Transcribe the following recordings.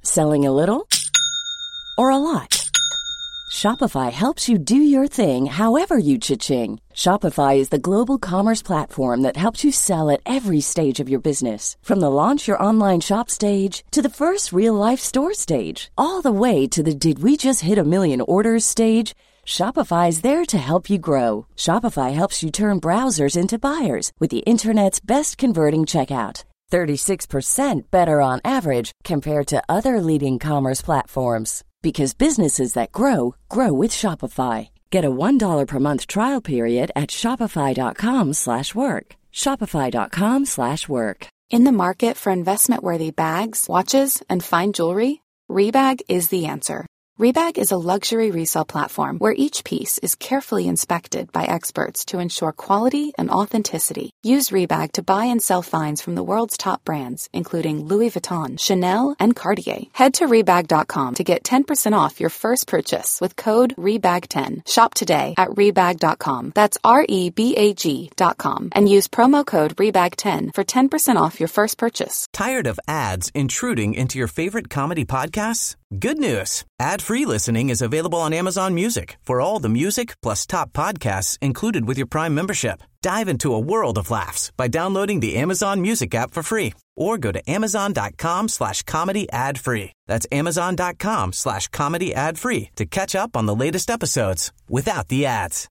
Selling a little or a lot? Shopify helps you do your thing however you cha-ching. Shopify is the global commerce platform that helps you sell at every stage of your business. From the launch your online shop stage to the first real-life store stage, all the way to the did we just hit a million orders stage. Shopify is there to help you grow. Shopify helps you turn browsers into buyers with the internet's best converting checkout. 36% better on average compared to other leading commerce platforms. Because businesses that grow, grow with Shopify. Get a $1 per month trial period at shopify.com/work. Shopify.com/work. In the market for investment-worthy bags, watches, and fine jewelry, Rebag is the answer. Rebag is a luxury resale platform where each piece is carefully inspected by experts to ensure quality and authenticity. Use Rebag to buy and sell finds from the world's top brands, including Louis Vuitton, Chanel, and Cartier. Head to Rebag.com to get 10% off your first purchase with code REBAG10. Shop today at Rebag.com. That's REBAG.com. And use promo code REBAG10 for 10% off your first purchase. Tired of ads intruding into your favorite comedy podcasts? Good news. Ad-free listening is available on Amazon Music for all the music plus top podcasts included with your Prime membership. Dive into a world of laughs by downloading the Amazon Music app for free or go to amazon.com/comedy ad-free. That's amazon.com/comedy ad-free to catch up on the latest episodes without the ads.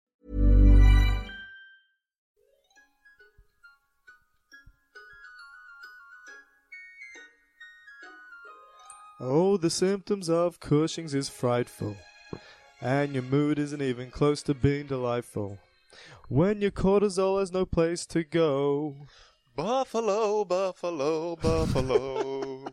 Oh, the symptoms of Cushing's is frightful, and your mood isn't even close to being delightful. When your cortisol has no place to go. Buffalo, buffalo, buffalo.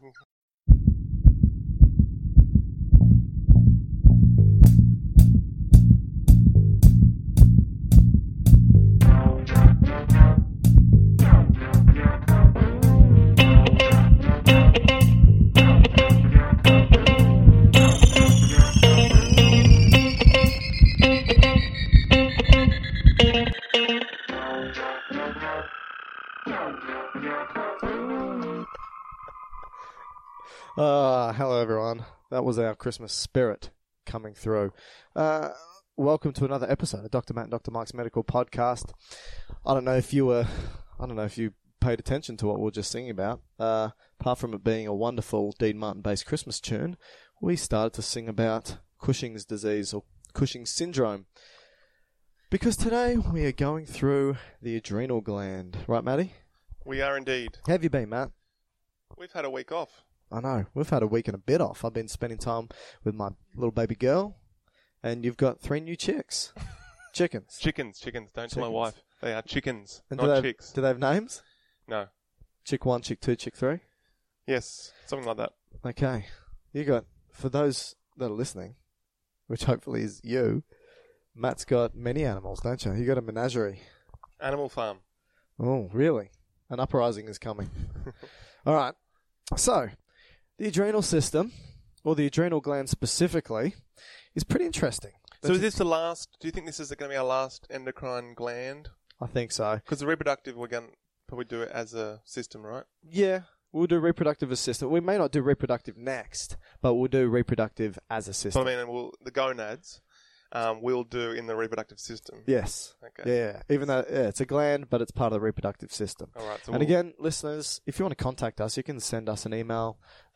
Hello everyone. That was our Christmas spirit coming through. Welcome to another episode of Dr. Matt and Dr. Mike's Medical Podcast. I don't know if you paid attention to what we were just singing about. Apart from it being a wonderful Dean Martin-based Christmas tune, we started to sing about Cushing's disease or Cushing's syndrome. Because today we are going through the adrenal gland. Right, Matty? We are indeed. How have you been, Matt? We've had a week off. I know. We've had a week and a bit off. I've been spending time with my little baby girl, and you've got 3 new chicks. Chickens. Chickens. Don't tell my wife. They are chickens, And not chicks. Do they have names? No. Chick 1, Chick 2, Chick 3? Yes, something like that. Okay. You got, for those that are listening, which hopefully is you, Matt's got many animals, don't you? You got a menagerie. Animal farm. Oh, really? An uprising is coming. All right. So, the adrenal system, or the adrenal gland specifically, is pretty interesting. So is this the last, do you think this is going to be our last endocrine gland? I think so. Because the reproductive, we're going to probably do it as a system, right? Yeah, we'll do reproductive assistant. We may not do reproductive next, but we'll do reproductive as a system. So I mean, the gonads, we'll do in the reproductive system. Yes. Okay. Yeah. Even though it's a gland, but it's part of the reproductive system. All right. So and again, listeners, if you want to contact us, you can send us an email,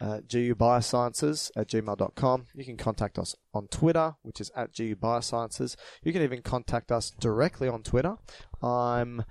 gubiosciences@gmail.com. You can contact us on Twitter, which is @gubiosciences. You can even contact us directly on Twitter. I'm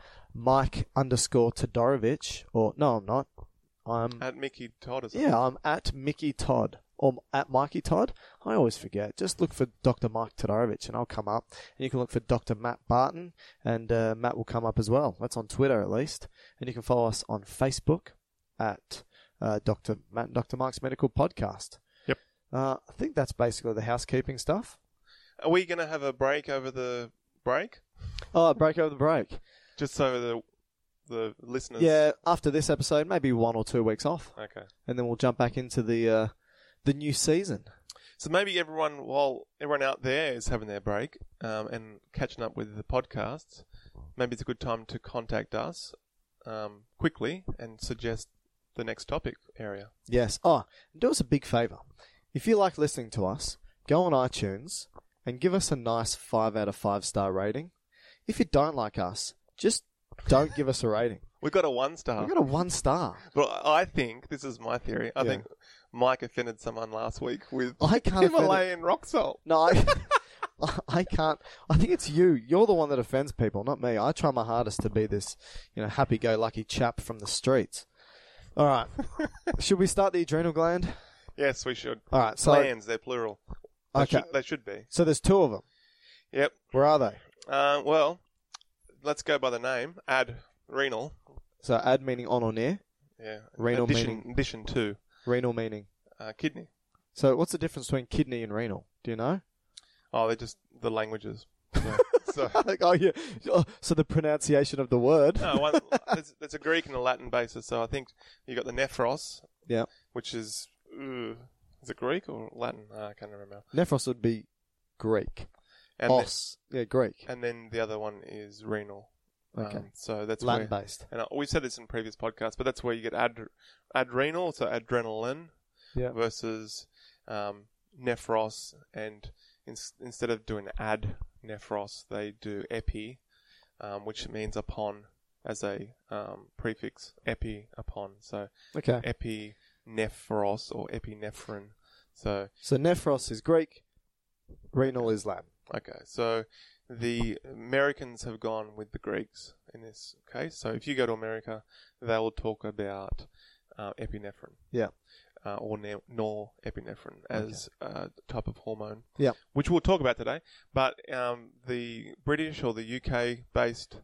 Mike_Todorovic, or no, I'm not. I'm at Mickey Todd. I'm at Mickey Todd. Or at Mikey Todd. I always forget. Just look for Dr. Mike Todorovic and I'll come up. And you can look for Dr. Matt Barton and Matt will come up as well. That's on Twitter at least. And you can follow us on Facebook at Dr. Matt and Dr. Mike's Medical Podcast. Yep. I think that's basically the housekeeping stuff. Are we going to have a break over the break? Oh, break over the break. Just so the listeners... Yeah, after this episode, maybe 1 or 2 weeks off. Okay. And then we'll jump back into the new season. So maybe while everyone out there is having their break and catching up with the podcasts, maybe it's a good time to contact us quickly and suggest the next topic area. Yes. Oh, do us a big favour. If you like listening to us, go on iTunes and give us a nice 5 out of 5 star rating. If you don't like us, just don't give us a rating. We got a 1 star. We got a 1 star. But I think, this is my theory, I Yeah. think Mike offended someone last week with I can't offend Himalayan rock salt. No, I can't. I think it's you. You're the one that offends people, not me. I try my hardest to be this, happy-go-lucky chap from the streets. All right. Should we start the adrenal gland? Yes, we should. All right. So, Glands, they're plural. Okay. They should be. so there's 2 of them. Yep. Where are they? Well, let's go by the name. Adrenal. So ad meaning on or near. Yeah. Renal meaning- Addition to Renal meaning. kidney. So what's the difference between kidney and renal? Do you know? Oh, they're just the languages. So Oh, yeah. Oh, so the pronunciation of the word. no, there's a Greek and a Latin basis. So I think you got the nephros, Yeah. which is it Greek or Latin? I can't remember. Nephros would be Greek. And Os. Yeah, Greek. and then the other one is renal. Okay. So that's Latin where, based. and we said this in previous podcasts, but that's where you get adrenal, so adrenaline, Yeah. versus nephros, and instead of doing nephros, they do epi, which means upon as a prefix, epi, upon. So Okay. epinephros or epinephrine. So nephros is Greek. Renal is Latin. okay, so the Americans have gone with the Greeks in this case. So if you go to America, they will talk about epinephrine. Yeah. Or norepinephrine as a type of hormone. Yeah. Which we'll talk about today. But the British or the UK-based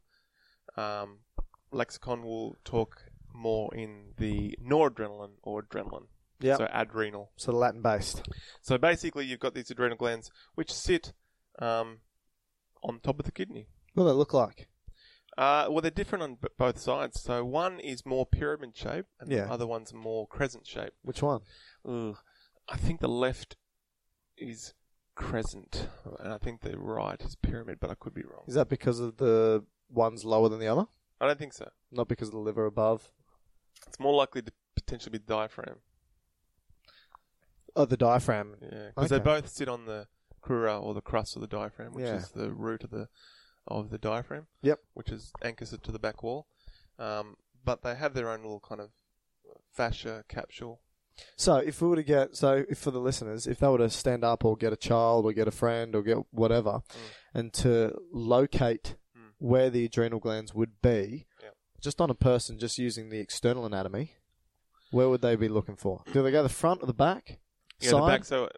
lexicon will talk more in the noradrenaline or adrenaline. Yeah. So adrenal. So Latin based. So basically, you've got these adrenal glands which sit on top of the kidney. What do they look like? Well, they're different on both sides. So one is more pyramid shape, and Yeah. the other one's more crescent shape. Which one? I think the left is crescent, and I think the right is pyramid, but I could be wrong. Is that because of the one's lower than the other? I don't think so. Not because of the liver above? It's more likely to potentially be the diaphragm. Oh, the diaphragm. Yeah, because they Okay. both sit on the crura or the crust of the diaphragm, which Yeah. is the root of the diaphragm. Yep. Which is anchors it to the back wall. But they have their own little kind of fascia capsule. So if we were to get, if for the listeners, if they were to stand up or get a child or get a friend or get whatever, and to locate where the adrenal glands would be, Yep. just on a person, just using the external anatomy, where would they be looking for? Do they go the front or the back? Yeah, Side? the back. So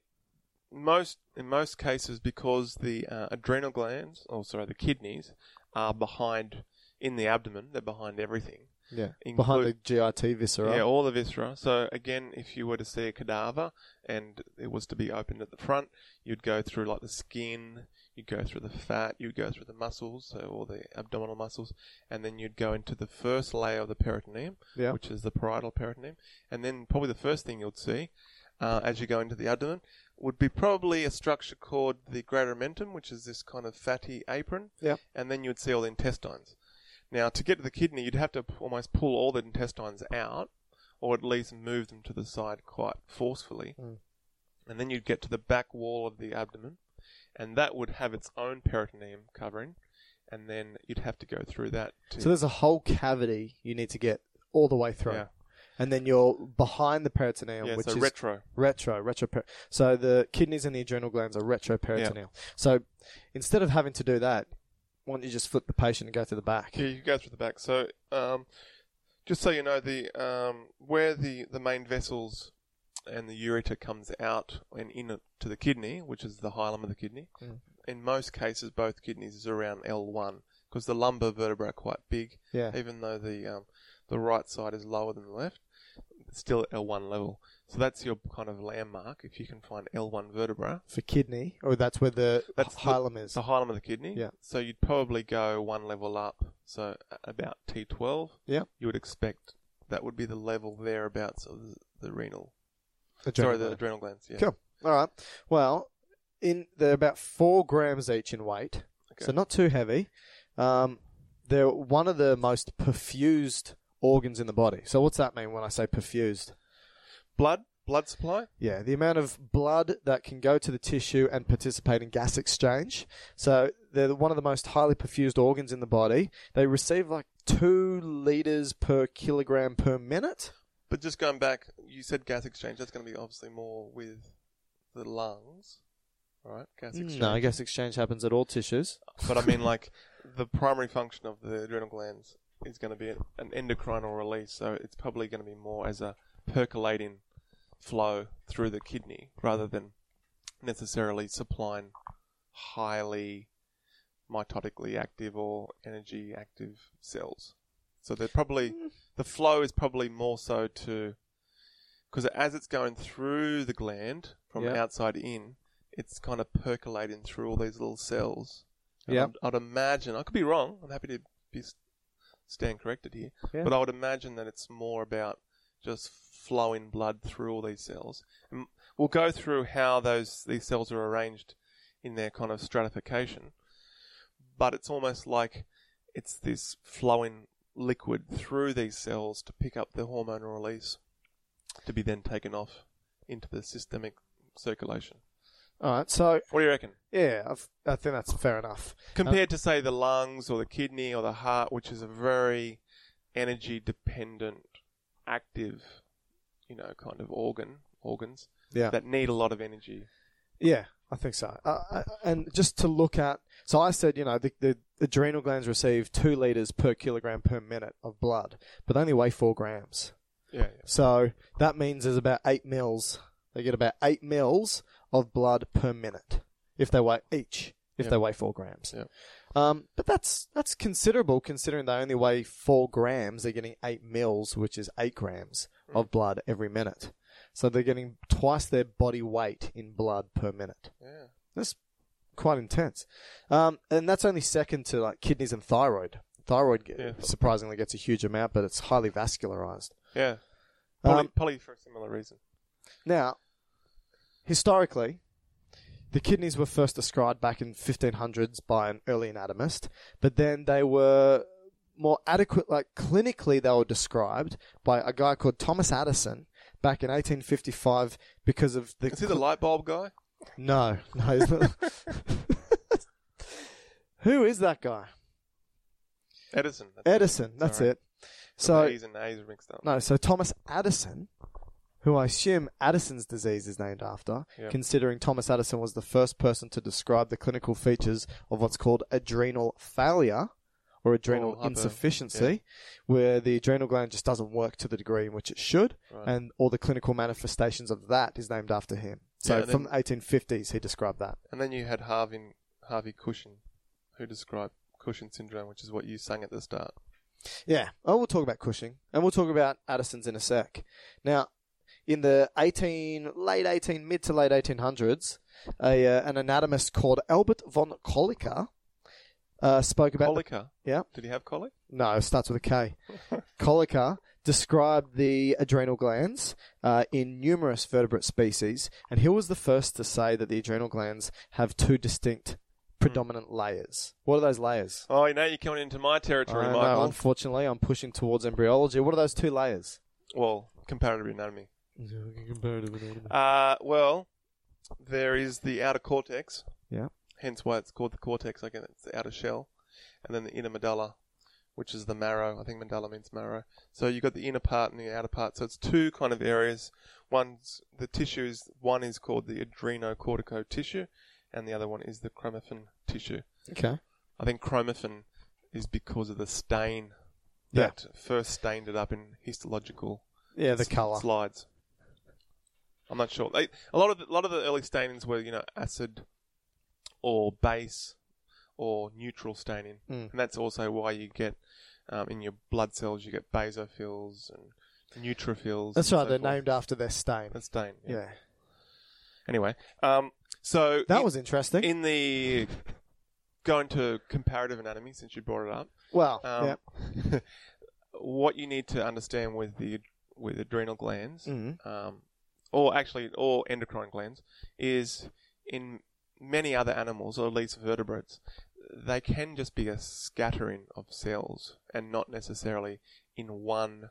in most cases, because the adrenal glands, the kidneys, are behind in the abdomen. They're behind everything. Yeah, Include- behind the GIT viscera. Yeah, all the viscera. So again, if you were to see a cadaver and it was to be opened at the front, you'd go through like the skin, you'd go through the fat, you'd go through the muscles, so all the abdominal muscles, and then you'd go into the first layer of the peritoneum, Yeah. which is the parietal peritoneum, and then probably the first thing you'd see as you go into the abdomen would be probably a structure called the greater omentum, which is this kind of fatty apron, Yeah. and then you'd see all the intestines. Now, to get to the kidney, you'd have to almost pull all the intestines out, or at least move them to the side quite forcefully. And then you'd get to the back wall of the abdomen, and that would have its own peritoneum covering, and then you'd have to go through that. So there's a whole cavity you need to get all the way through. Yeah. And then you're behind the peritoneum, Yeah, which so is retro. So the kidneys and the adrenal glands are retroperitoneal. So instead of having to do that, why don't you just flip the patient and go to the back? Yeah, you go through the back. So, just so you know, where the main vessels and the ureter comes out and in to the kidney, which is the hilum of the kidney. In most cases, both kidneys is around L1 because the lumbar vertebrae are quite big. Yeah. Even though the right side is lower than the left, it's still at L1 level. So that's your kind of landmark if you can find L1 vertebra. For kidney, or that's where the hilum is. The hilum of the kidney. Yeah. So you'd probably go one level up. So about T12. Yeah. You would expect that would be the level thereabouts of the renal. Adrenal the gland. adrenal glands. Yeah. Cool. All right. Well, they're about 4 grams each in weight, Okay. so not too heavy. They're one of the most perfused organs in the body. So what's that mean when I say perfused? Blood supply? Yeah, the amount of blood that can go to the tissue and participate in gas exchange. So they're one of the most highly perfused organs in the body. They receive like 2 litres per kilogram per minute. But just going back, you said gas exchange. That's going to be obviously more with the lungs, right? Gas exchange. No, gas exchange happens at all tissues. But I mean, like, the primary function of the adrenal glands is going to be an endocrinal release, so it's probably going to be more as a percolating flow through the kidney rather than necessarily supplying highly mitotically active or energy active cells. So they're probably, the flow is probably more so because as it's going through the gland from outside in, it's kind of percolating through all these little cells. Yeah. I'd imagine, I could be wrong, I'm happy to stand corrected here, but I would imagine that it's more about just flowing blood through all these cells. And we'll go through how these cells are arranged in their kind of stratification, but it's almost like it's this flowing liquid through these cells to pick up the hormonal release to be then taken off into the systemic circulation. All right, so... What do you reckon? Yeah, I think that's fair enough. Compared to, say, the lungs or the kidney or the heart, which is a very energy-dependent, active, kind of organs that need a lot of energy. Yeah, I think so. And just to look at... So I said, the adrenal glands receive 2 litres per kilogram per minute of blood, but they only weigh 4 grams. Yeah. So that means there's about 8 mils. They get about 8 mils of blood per minute if they weigh 4 grams. Yep. But that's considerable considering they only weigh 4 grams. They're getting 8 mils, which is 8 grams of blood every minute. So they're getting twice their body weight in blood per minute. Yeah. That's quite intense. And that's only second to like kidneys and thyroid. Thyroid surprisingly gets a huge amount, but it's highly vascularized. Yeah. Probably for a similar reason. Now, historically, the kidneys were first described back in 1500s by an early anatomist, but then they were more adequate, like clinically they were described by a guy called Thomas Addison back in 1855 because of the... Is he the light bulb guy? No, he's not. Who is that guy? Edison. That's it. So A's and A's are mixed up. No, so Thomas Addison, who I assume Addison's disease is named after, considering Thomas Addison was the first person to describe the clinical features of what's called adrenal failure or adrenal insufficiency, where the adrenal gland just doesn't work to the degree in which it should, and all the clinical manifestations of that is named after him. So from the 1850s, he described that. And then you had Harvey Cushing, who described Cushing syndrome, which is what you sang at the start. Yeah. Oh, we'll talk about Cushing, and we'll talk about Addison's in a sec. Now, in the mid to late 1800s, an anatomist called Albert von Kolliker spoke about... Kolliker? Yeah. Did he have colic? No, it starts with a K. Kolliker described the adrenal glands in numerous vertebrate species, and he was the first to say that the adrenal glands have 2 distinct predominant layers. What are those layers? Oh, you're coming into my territory, Michael. No, unfortunately, I'm pushing towards embryology. What are those 2 layers? Well, comparative anatomy. Well, there is the outer cortex. Yeah. Hence why it's called the cortex. Again, it's the outer shell. And then the inner medulla, which is the marrow. I think medulla means marrow. So you've got the inner part and the outer part. So it's 2 kind of areas. One is called the adrenocortical tissue, and the other one is the chromaffin tissue. Okay. I think chromaffin is because of the stain that first stained it up in histological the colour slides. I'm not sure. A lot of the early stainings were, acid or base or neutral staining, and that's also why you get in your blood cells you get basophils and neutrophils. That's right. They're named after their stain. The stain. Yeah. Anyway, so that was interesting. In the going to comparative anatomy, since you brought it up. Well, what you need to understand with adrenal glands, or endocrine glands, is in many other animals, or at least vertebrates, they can just be a scattering of cells and not necessarily in one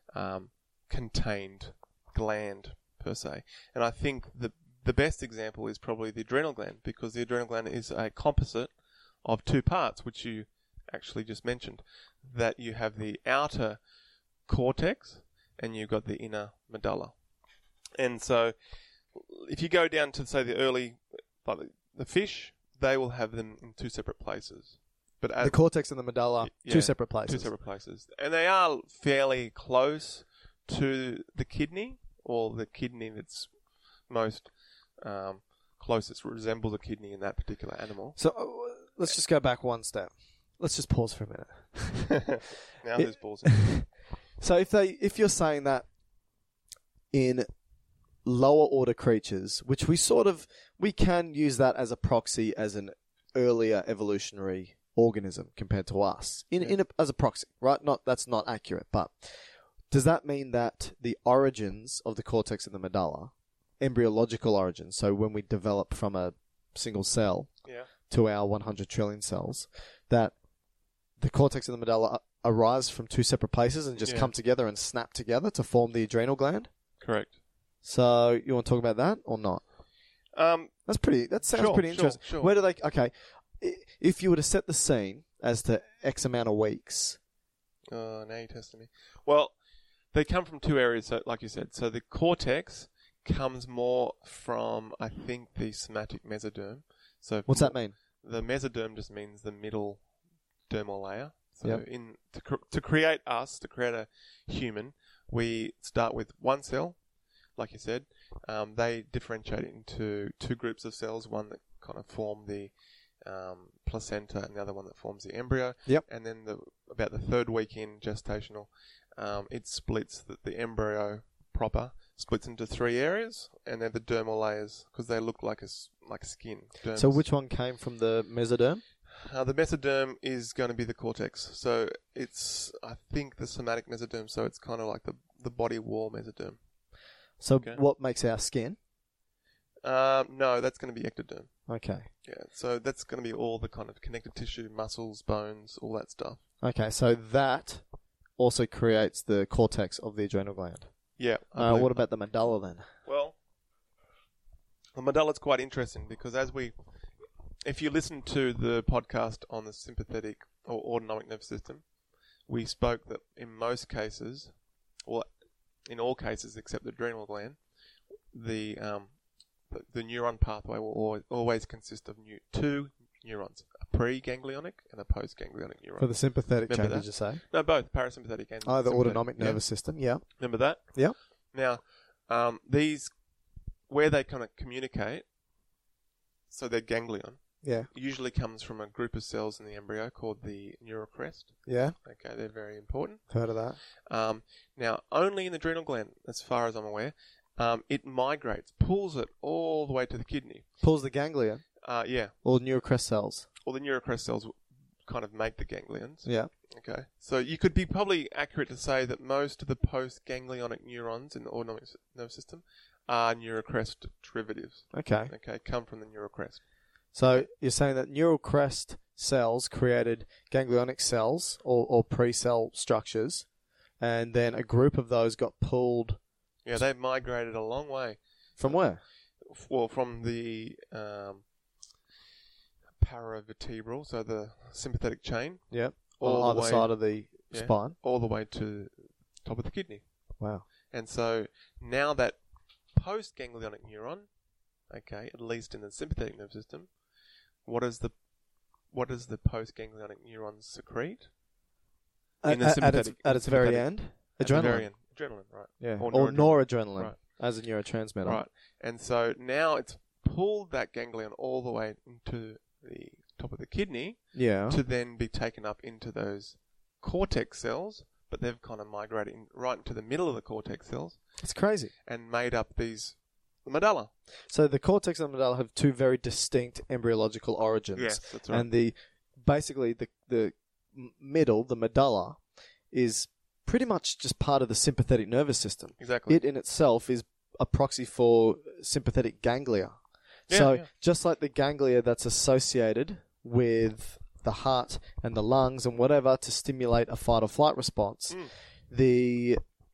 contained gland per se. And I think the best example is probably the adrenal gland, because the adrenal gland is a composite of two parts, which you actually just mentioned, that you have the outer cortex and you've got the inner medulla. And so if you go down to, say, the early, like the fish, they will have them in two separate places. But The cortex and the medulla, two separate places. Two separate places. And they are fairly close to the kidney, or the kidney that's most closest resembles a kidney in that particular animal. So let's just go back one step. Let's just pause for a minute. Now who's pausing? So if you're saying that in lower order creatures, which we can use that as a proxy as an earlier evolutionary organism compared to us as a proxy, right? That's not accurate, but does that mean that the origins of the cortex and the medulla, embryological origins, so when we develop from a single cell to our 100 trillion cells, that the cortex and the medulla arise from two separate places and just come together and snap together to form the adrenal gland? Correct. So you want to talk about that or not? That sounds pretty interesting. Sure. Where do they? Okay, if you were to set the scene as to X amount of weeks. Now you're testing me. Well, they come from two areas, so, like you said. So the cortex comes more from, I think, the somatic mesoderm. So what's that mean? The mesoderm just means the middle dermal layer. So Yep. to create a human, we start with one cell, like you said. They differentiate into two groups of cells, one that kind of form the placenta and the other one that forms the embryo. Yep. And then about the third week in gestational, it splits, the embryo proper splits into three areas, and they're the dermal layers because they look like skin. Derms. So which one came from the mesoderm? The mesoderm is going to be the cortex. So it's, I think, the somatic mesoderm. So it's kind of like the body wall mesoderm. So what makes our skin? No, that's going to be ectoderm. Okay. Yeah, so that's going to be all the kind of connective tissue, muscles, bones, all that stuff. Okay, so that also creates the cortex of the adrenal gland. Yeah. What about the medulla then? Well, the medulla is quite interesting because if you listen to the podcast on the sympathetic or autonomic nervous system, we spoke that in most cases, or in all cases except the adrenal gland, the neuron pathway will always consist of two neurons, a pre-ganglionic and a post-ganglionic neuron. For the sympathetic Remember chain, that? did you say? No, both, parasympathetic and the sympathetic. autonomic nervous system, yeah. Remember that? Yeah. Now, these, where they kind of communicate, so their ganglion, usually comes from a group of cells in the embryo called the neurocrest. Yeah. Okay, they're very important. Heard of that. Now, only in the adrenal gland, as far as I'm aware, it migrates, pulls it all the way to the kidney. Pulls the ganglion? Yeah. Or neurocrest cells? Or the neurocrest cells kind of make the ganglions. Yeah. Okay. So you could be probably accurate to say that most of the post-ganglionic neurons in the autonomic nervous system are neurocrest derivatives. Okay. Okay, come from the neurocrest. So you're saying that neural crest cells created ganglionic cells or pre-cell structures, and then a group of those got pulled. Yeah, they migrated a long way. From where? Well, from the paravertebral, so the sympathetic chain. Yeah. All on the either way, side of the spine. All the way to top of the kidney. Wow. And so now that post-ganglionic neuron, okay, at least in the sympathetic nervous system, what does the post-ganglionic neuron secrete? At its very end? Adrenaline. At the very end. Adrenaline, right. Yeah. Or noradrenaline right. As a neurotransmitter. Right. And so now it's pulled that ganglion all the way into the top of the kidney to then be taken up into those cortex cells, but they've kind of migrated right into the middle of the cortex cells. It's crazy. And made up the medulla. So the cortex and the medulla have two very distinct embryological origins. Yes, that's right. And basically the middle, the medulla, is pretty much just part of the sympathetic nervous system. Exactly. It in itself is a proxy for sympathetic ganglia. Just like the ganglia that's associated with the heart and the lungs and whatever to stimulate a fight or flight response, the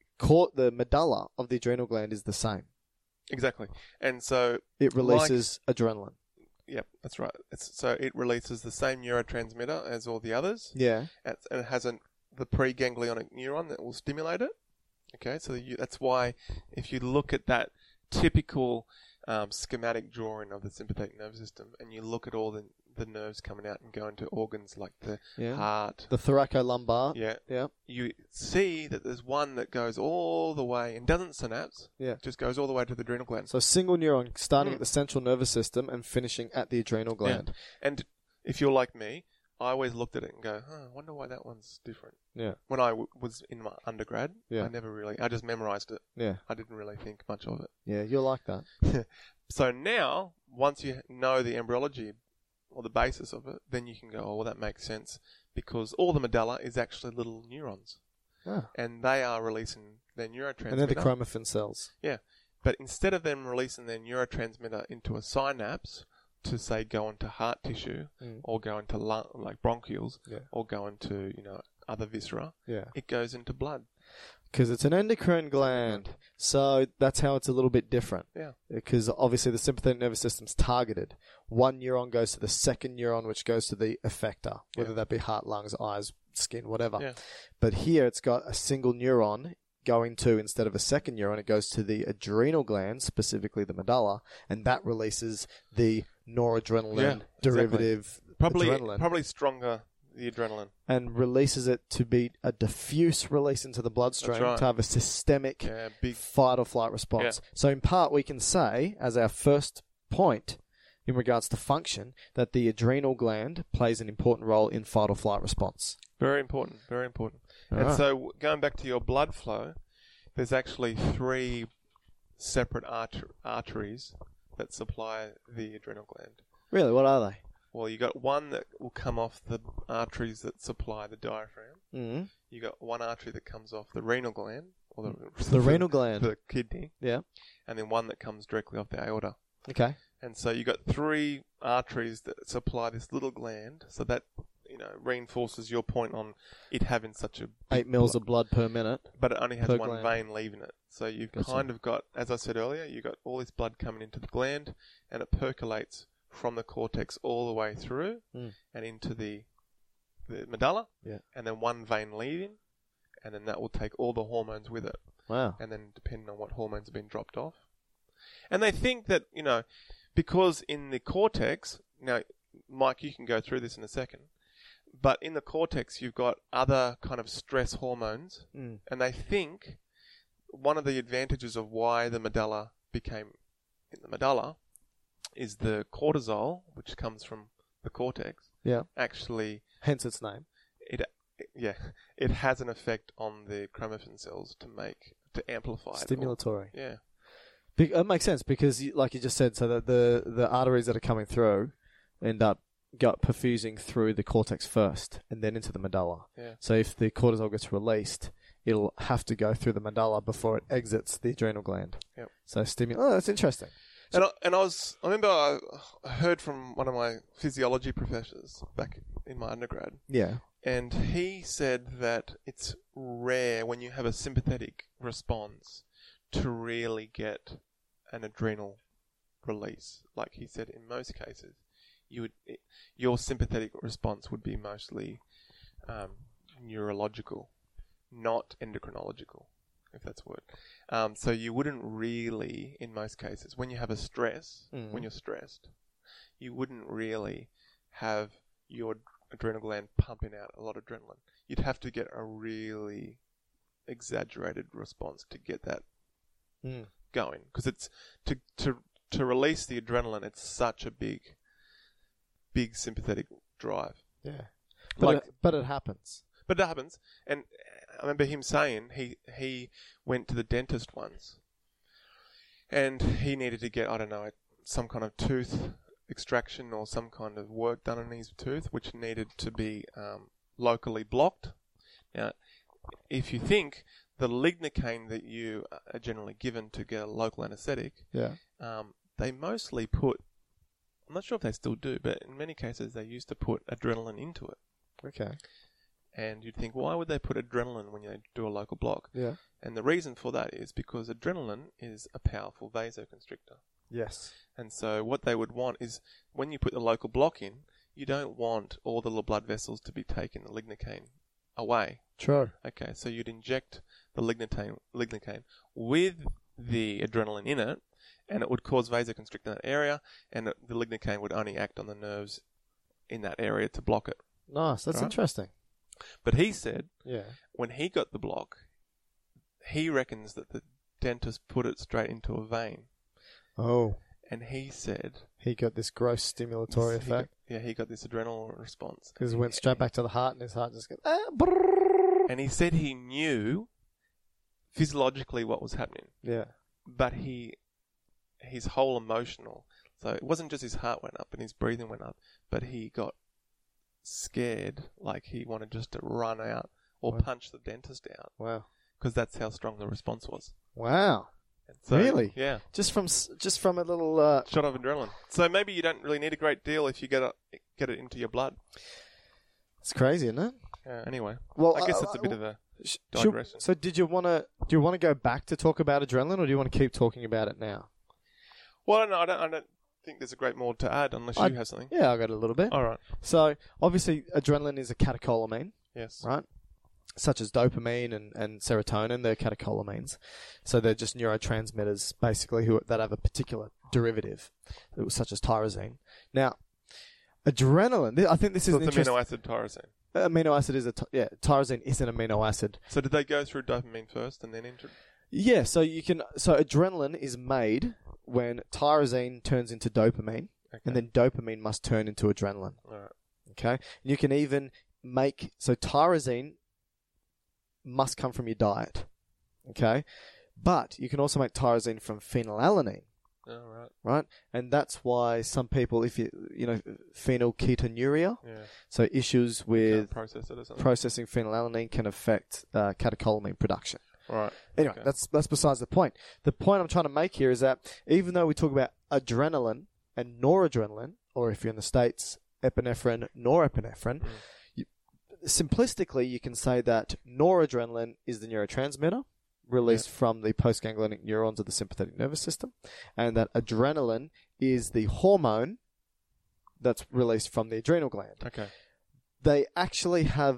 medulla of the adrenal gland is the same. Exactly. And so It releases adrenaline. Yep, that's right. So it releases the same neurotransmitter as all the others. Yeah. And it has the preganglionic neuron that will stimulate it. Okay, so that's why if you look at that typical schematic drawing of the sympathetic nervous system, and you look at all the nerves coming out and going to organs like the heart, the thoracolumbar. yeah, you see that there's one that goes all the way and doesn't synapse. Yeah, just goes all the way to the adrenal gland. So single neuron starting at the central nervous system and finishing at the adrenal gland. Yeah. And if you're like me, I always looked at it and go, I wonder why that one's different. Yeah. When I was in my undergrad, yeah. I just memorized it. Yeah. I didn't really think much of it. Yeah, you're like that. So now, once you know the embryology or the basis of it, then you can go, oh, well, that makes sense, because all the medulla is actually little neurons. Ah. And they are releasing their neurotransmitter. And they're the chromaffin cells. Yeah. But instead of them releasing their neurotransmitter into a synapse, to say go into heart tissue or go into lung, like bronchioles, or go into other viscera, it goes into blood. Because it's an endocrine gland, so that's how it's a little bit different. Yeah. Because obviously the sympathetic nervous system's targeted. One neuron goes to the second neuron, which goes to the effector, whether that be heart, lungs, eyes, skin, whatever. Yeah. But here it's got a single neuron going to, instead of a second neuron, it goes to the adrenal gland, specifically the medulla, and that releases the noradrenaline derivative adrenaline. Probably stronger, the adrenaline. And releases it to be a diffuse release into the bloodstream to have a systemic fight or flight response. Yeah. So in part we can say, as our first point in regards to function, that the adrenal gland plays an important role in fight or flight response. Very important, very important. So going back to your blood flow, there's actually 3 separate arteries that supply the adrenal gland. Really? What are they? Well, you got one that will come off the arteries that supply the diaphragm. Mm-hmm. You got one artery that comes off the renal gland, or the renal gland, the kidney. Yeah. And then one that comes directly off the aorta. Okay. And so you got 3 arteries that supply this little gland. So that reinforces your point on it having such a 8 mils of blood per minute, but it only has one gland. vein leaving it. So you've kind of got, as I said earlier, you've got all this blood coming into the gland, and it percolates from the cortex all the way through and into the medulla, and then one vein leaving, and then that will take all the hormones with it. Wow. And then depending on what hormones have been dropped off. And they think that, because in the cortex, now, Mike, you can go through this in a second, but in the cortex you've got other kind of stress hormones, and they think one of the advantages of why the medulla became in the medulla is the cortisol, which comes from the cortex. Yeah. Actually, hence its name. It has an effect on the chromaffin cells to amplify stimulatory. Yeah. It makes sense because, like you just said, so that the arteries that are coming through end up perfusing through the cortex first and then into the medulla. Yeah. So if the cortisol gets released, it'll have to go through the medulla before it exits the adrenal gland. Yep. So Oh, that's interesting. I remember I heard from one of my physiology professors back in my undergrad. Yeah. And he said that it's rare when you have a sympathetic response to really get an adrenal release. Like he said, in most cases, your sympathetic response would be mostly neurological, not endocrinological, if that's a word. So you wouldn't really, in most cases, when you have a stress, when you're stressed, you wouldn't really have your adrenal gland pumping out a lot of adrenaline. You'd have to get a really exaggerated response to get that going, because it's to release the adrenaline. It's such a big sympathetic drive. Yeah, but it happens. But it happens, and I remember him saying he went to the dentist once, and he needed to get, I don't know, some kind of tooth extraction or some kind of work done on his tooth, which needed to be locally blocked. Now, if you think the lignocaine that you are generally given to get a local anaesthetic, they mostly put, I'm not sure if they still do, but in many cases they used to put adrenaline into it. Okay. And you'd think, why would they put adrenaline when you do a local block? Yeah. And the reason for that is because adrenaline is a powerful vasoconstrictor. Yes. And so what they would want is when you put the local block in, you don't want all the little blood vessels to be taking the lignocaine away. True. Okay, so you'd inject the lignocaine with the adrenaline in it, and it would cause vasoconstriction in that area, and the lignocaine would only act on the nerves in that area to block it. Nice. That's Right. interesting. But he said Yeah. when he got the block, he reckons that the dentist put it straight into a vein. Oh. And he said... He got this gross stimulatory effect. He got this adrenal response. Because it went straight back to the heart, and his heart just goes, And he said he knew physiologically what was happening. Yeah. But his whole emotional... So it wasn't just his heart went up and his breathing went up, but he got scared, like he wanted just to run out or Wow. punch the dentist out, Wow. because that's how strong the response was. Wow. And so, Really? Yeah. Just from a little... Shot of adrenaline. So maybe you don't really need a great deal if you get it into your blood. It's crazy, isn't it? Anyway, Well, I guess it's a bit of a Should- digression. So do you want to go back to talk about adrenaline, or do you want to keep talking about it now? Well, I don't think there's a great more to add unless you have something. Yeah, I got a little bit. All right. So obviously adrenaline is a catecholamine, Yes. right? Such as dopamine and serotonin, they're catecholamines. So they're just neurotransmitters, basically, that have a particular derivative, such as tyrosine. Now, adrenaline, I think this is So an it's interesting... amino acid tyrosine. Amino acid is tyrosine is an amino acid. So did they go through dopamine first and then into... Yeah, so adrenaline is made when tyrosine turns into dopamine, Okay. and then dopamine must turn into adrenaline. All right. Okay? And you can even so tyrosine must come from your diet. Okay? But you can also make tyrosine from phenylalanine, All right. right? And that's why some people, if phenylketonuria, Yeah. so issues Can't with process it or something. processing phenylalanine can affect catecholamine production. All right. Anyway, Okay. that's besides the point. The point I'm trying to make here is that even though we talk about adrenaline and noradrenaline, or if you're in the States, epinephrine, norepinephrine, simplistically you can say that noradrenaline is the neurotransmitter released from the postganglionic neurons of the sympathetic nervous system, and that adrenaline is the hormone that's released from the adrenal gland. Okay. They actually have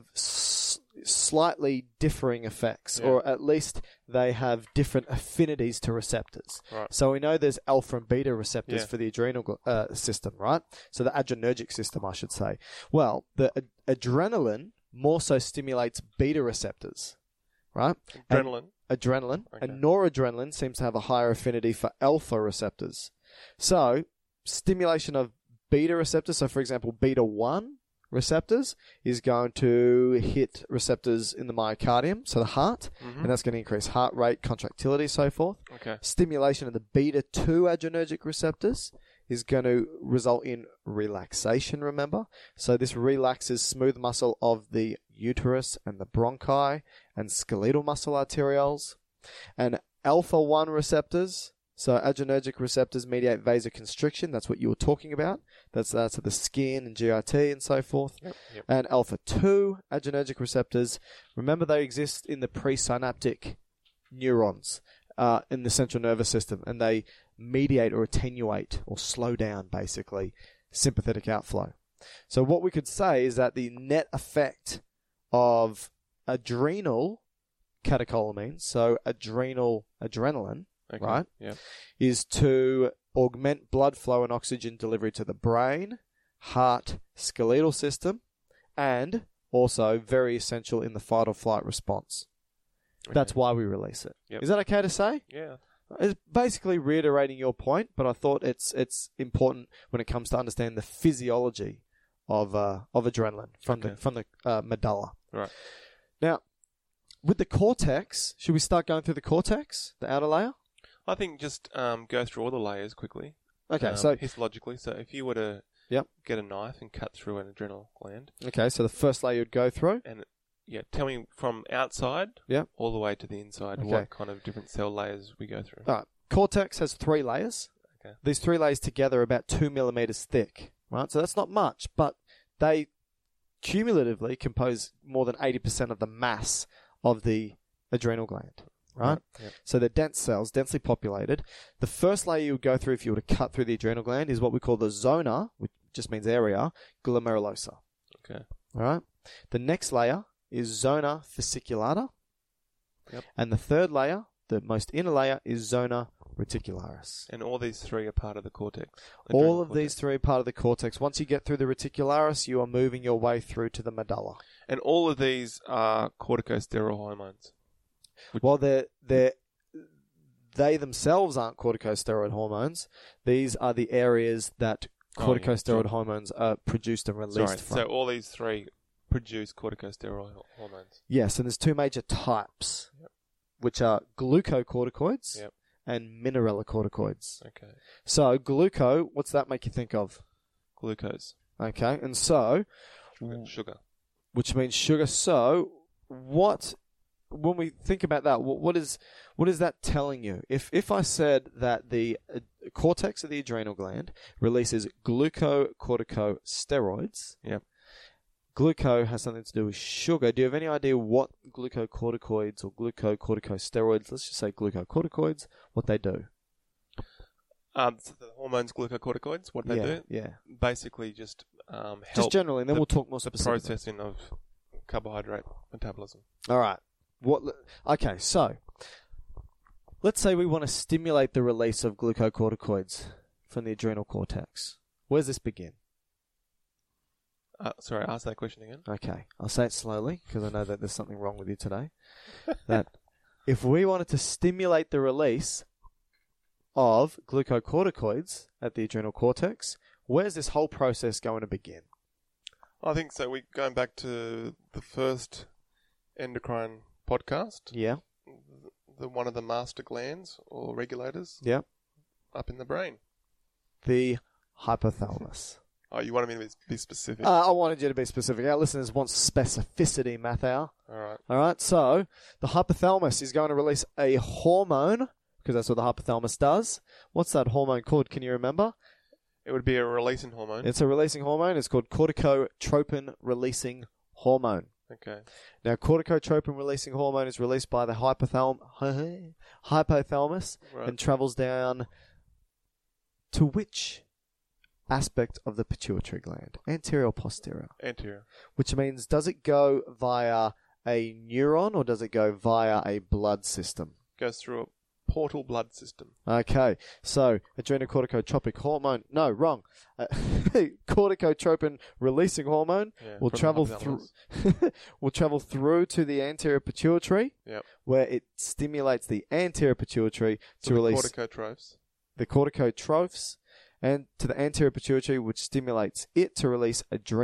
slightly differing effects, or at least they have different affinities to receptors. Right. So we know there's alpha and beta receptors Yeah. for the adrenal system, right? So the adrenergic system, I should say. Well, the adrenaline more so stimulates beta receptors, right? Adrenaline. Adrenaline. Okay. And noradrenaline seems to have a higher affinity for alpha receptors. So stimulation of beta receptors, so for example, beta 1 receptors is going to hit receptors in the myocardium, so the heart, and that's going to increase heart rate, contractility, so forth. Okay. Stimulation of the beta 2 adrenergic receptors is going to result in relaxation, remember? So this relaxes smooth muscle of the uterus and the bronchi and skeletal muscle arterioles. And alpha 1 receptors, so adrenergic receptors mediate vasoconstriction. That's what you were talking about. That's at the skin and GIT and so forth. Yep. And alpha 2 adrenergic receptors, remember they exist in the presynaptic neurons in the central nervous system, and they mediate or attenuate or slow down, basically, sympathetic outflow. So what we could say is that the net effect of adrenal catecholamine, so adrenaline, Okay. right, Yeah. is to augment blood flow and oxygen delivery to the brain, heart, skeletal system, and also very essential in the fight or flight response. That's Okay. why we release it. Yep. Is that okay to say? Yeah. It's basically reiterating your point, but I thought it's important when it comes to understand the physiology of adrenaline from the medulla. Right. Now, with the cortex, should we start going through the cortex, the outer layer? I think just go through all the layers quickly. Okay, so histologically, so if you were to Yep. get a knife and cut through an adrenal gland, so the first layer you'd go through. and tell me from outside Yep. all the way to the inside Okay. what kind of different cell layers we go through. All right. Cortex has 3 layers. Okay. These 3 layers together are about 2 millimeters thick, right? So that's not much, but they cumulatively compose more than 80% of the mass of the adrenal gland, right? Yep. So they're dense cells, densely populated. The first layer you would go through if you were to cut through the adrenal gland is what we call the zona, which just means area, glomerulosa. Okay. All right? The next layer is zona fasciculata. Yep. And the third layer, the most inner layer, is zona reticularis. And all these three are part of the cortex. All adrenal of cortex. these three are part of the cortex. Once you get through the reticularis, you are moving your way through to the medulla. And all of these are corticosteroid hormones. Well, they themselves aren't corticosteroid hormones. These are the areas that corticosteroid hormones are produced and released from. So all these three produce corticosteroid hormones. Yes, and there's two major types, which are glucocorticoids and mineralocorticoids. Okay. So gluco, what's that make you think of? Glucose. Okay, and so, Sugar. which means sugar. So, when we think about that, what is that telling you? If I said that the cortex of the adrenal gland releases glucocorticosteroids, gluco has something to do with sugar. Do you have any idea what glucocorticoids or glucocorticosteroids, let's just say glucocorticoids, what they do? So the hormones, glucocorticoids, what they do? Yeah. Basically just help Just generally, and then we'll talk more the specifically. processing of carbohydrate metabolism. All right. Okay, so let's say we want to stimulate the release of glucocorticoids from the adrenal cortex. Where does this begin? Sorry, ask that question again. Okay, I'll say it slowly because I know that there's something wrong with you today. That if we wanted to stimulate the release of glucocorticoids at the adrenal cortex, where's this whole process going to begin? I think so. We're going back to the first endocrine podcast. Yeah. One of the master glands or regulators. Yeah. Up in the brain. The hypothalamus. Oh, you wanted me to be specific. I wanted you to be specific. Our listeners want specificity, Matthias. All right, so the hypothalamus is going to release a hormone, because that's what the hypothalamus does. What's that hormone called? Can you remember? It would be a releasing hormone. It's a releasing hormone. It's called corticotropin releasing hormone. Okay. Now, corticotropin releasing hormone is released by the hypothalamus and travels down to which aspect of the pituitary gland? Anterior or posterior? Anterior. Which means, does it go via a neuron or does it go via a blood system? Goes through a portal blood system. Okay, so adrenocorticotropic hormone. No, wrong. Corticotropin releasing hormone will travel through. will travel through to the anterior pituitary, where it stimulates the anterior pituitary to release the corticotrophs, and to the anterior pituitary, which stimulates it to release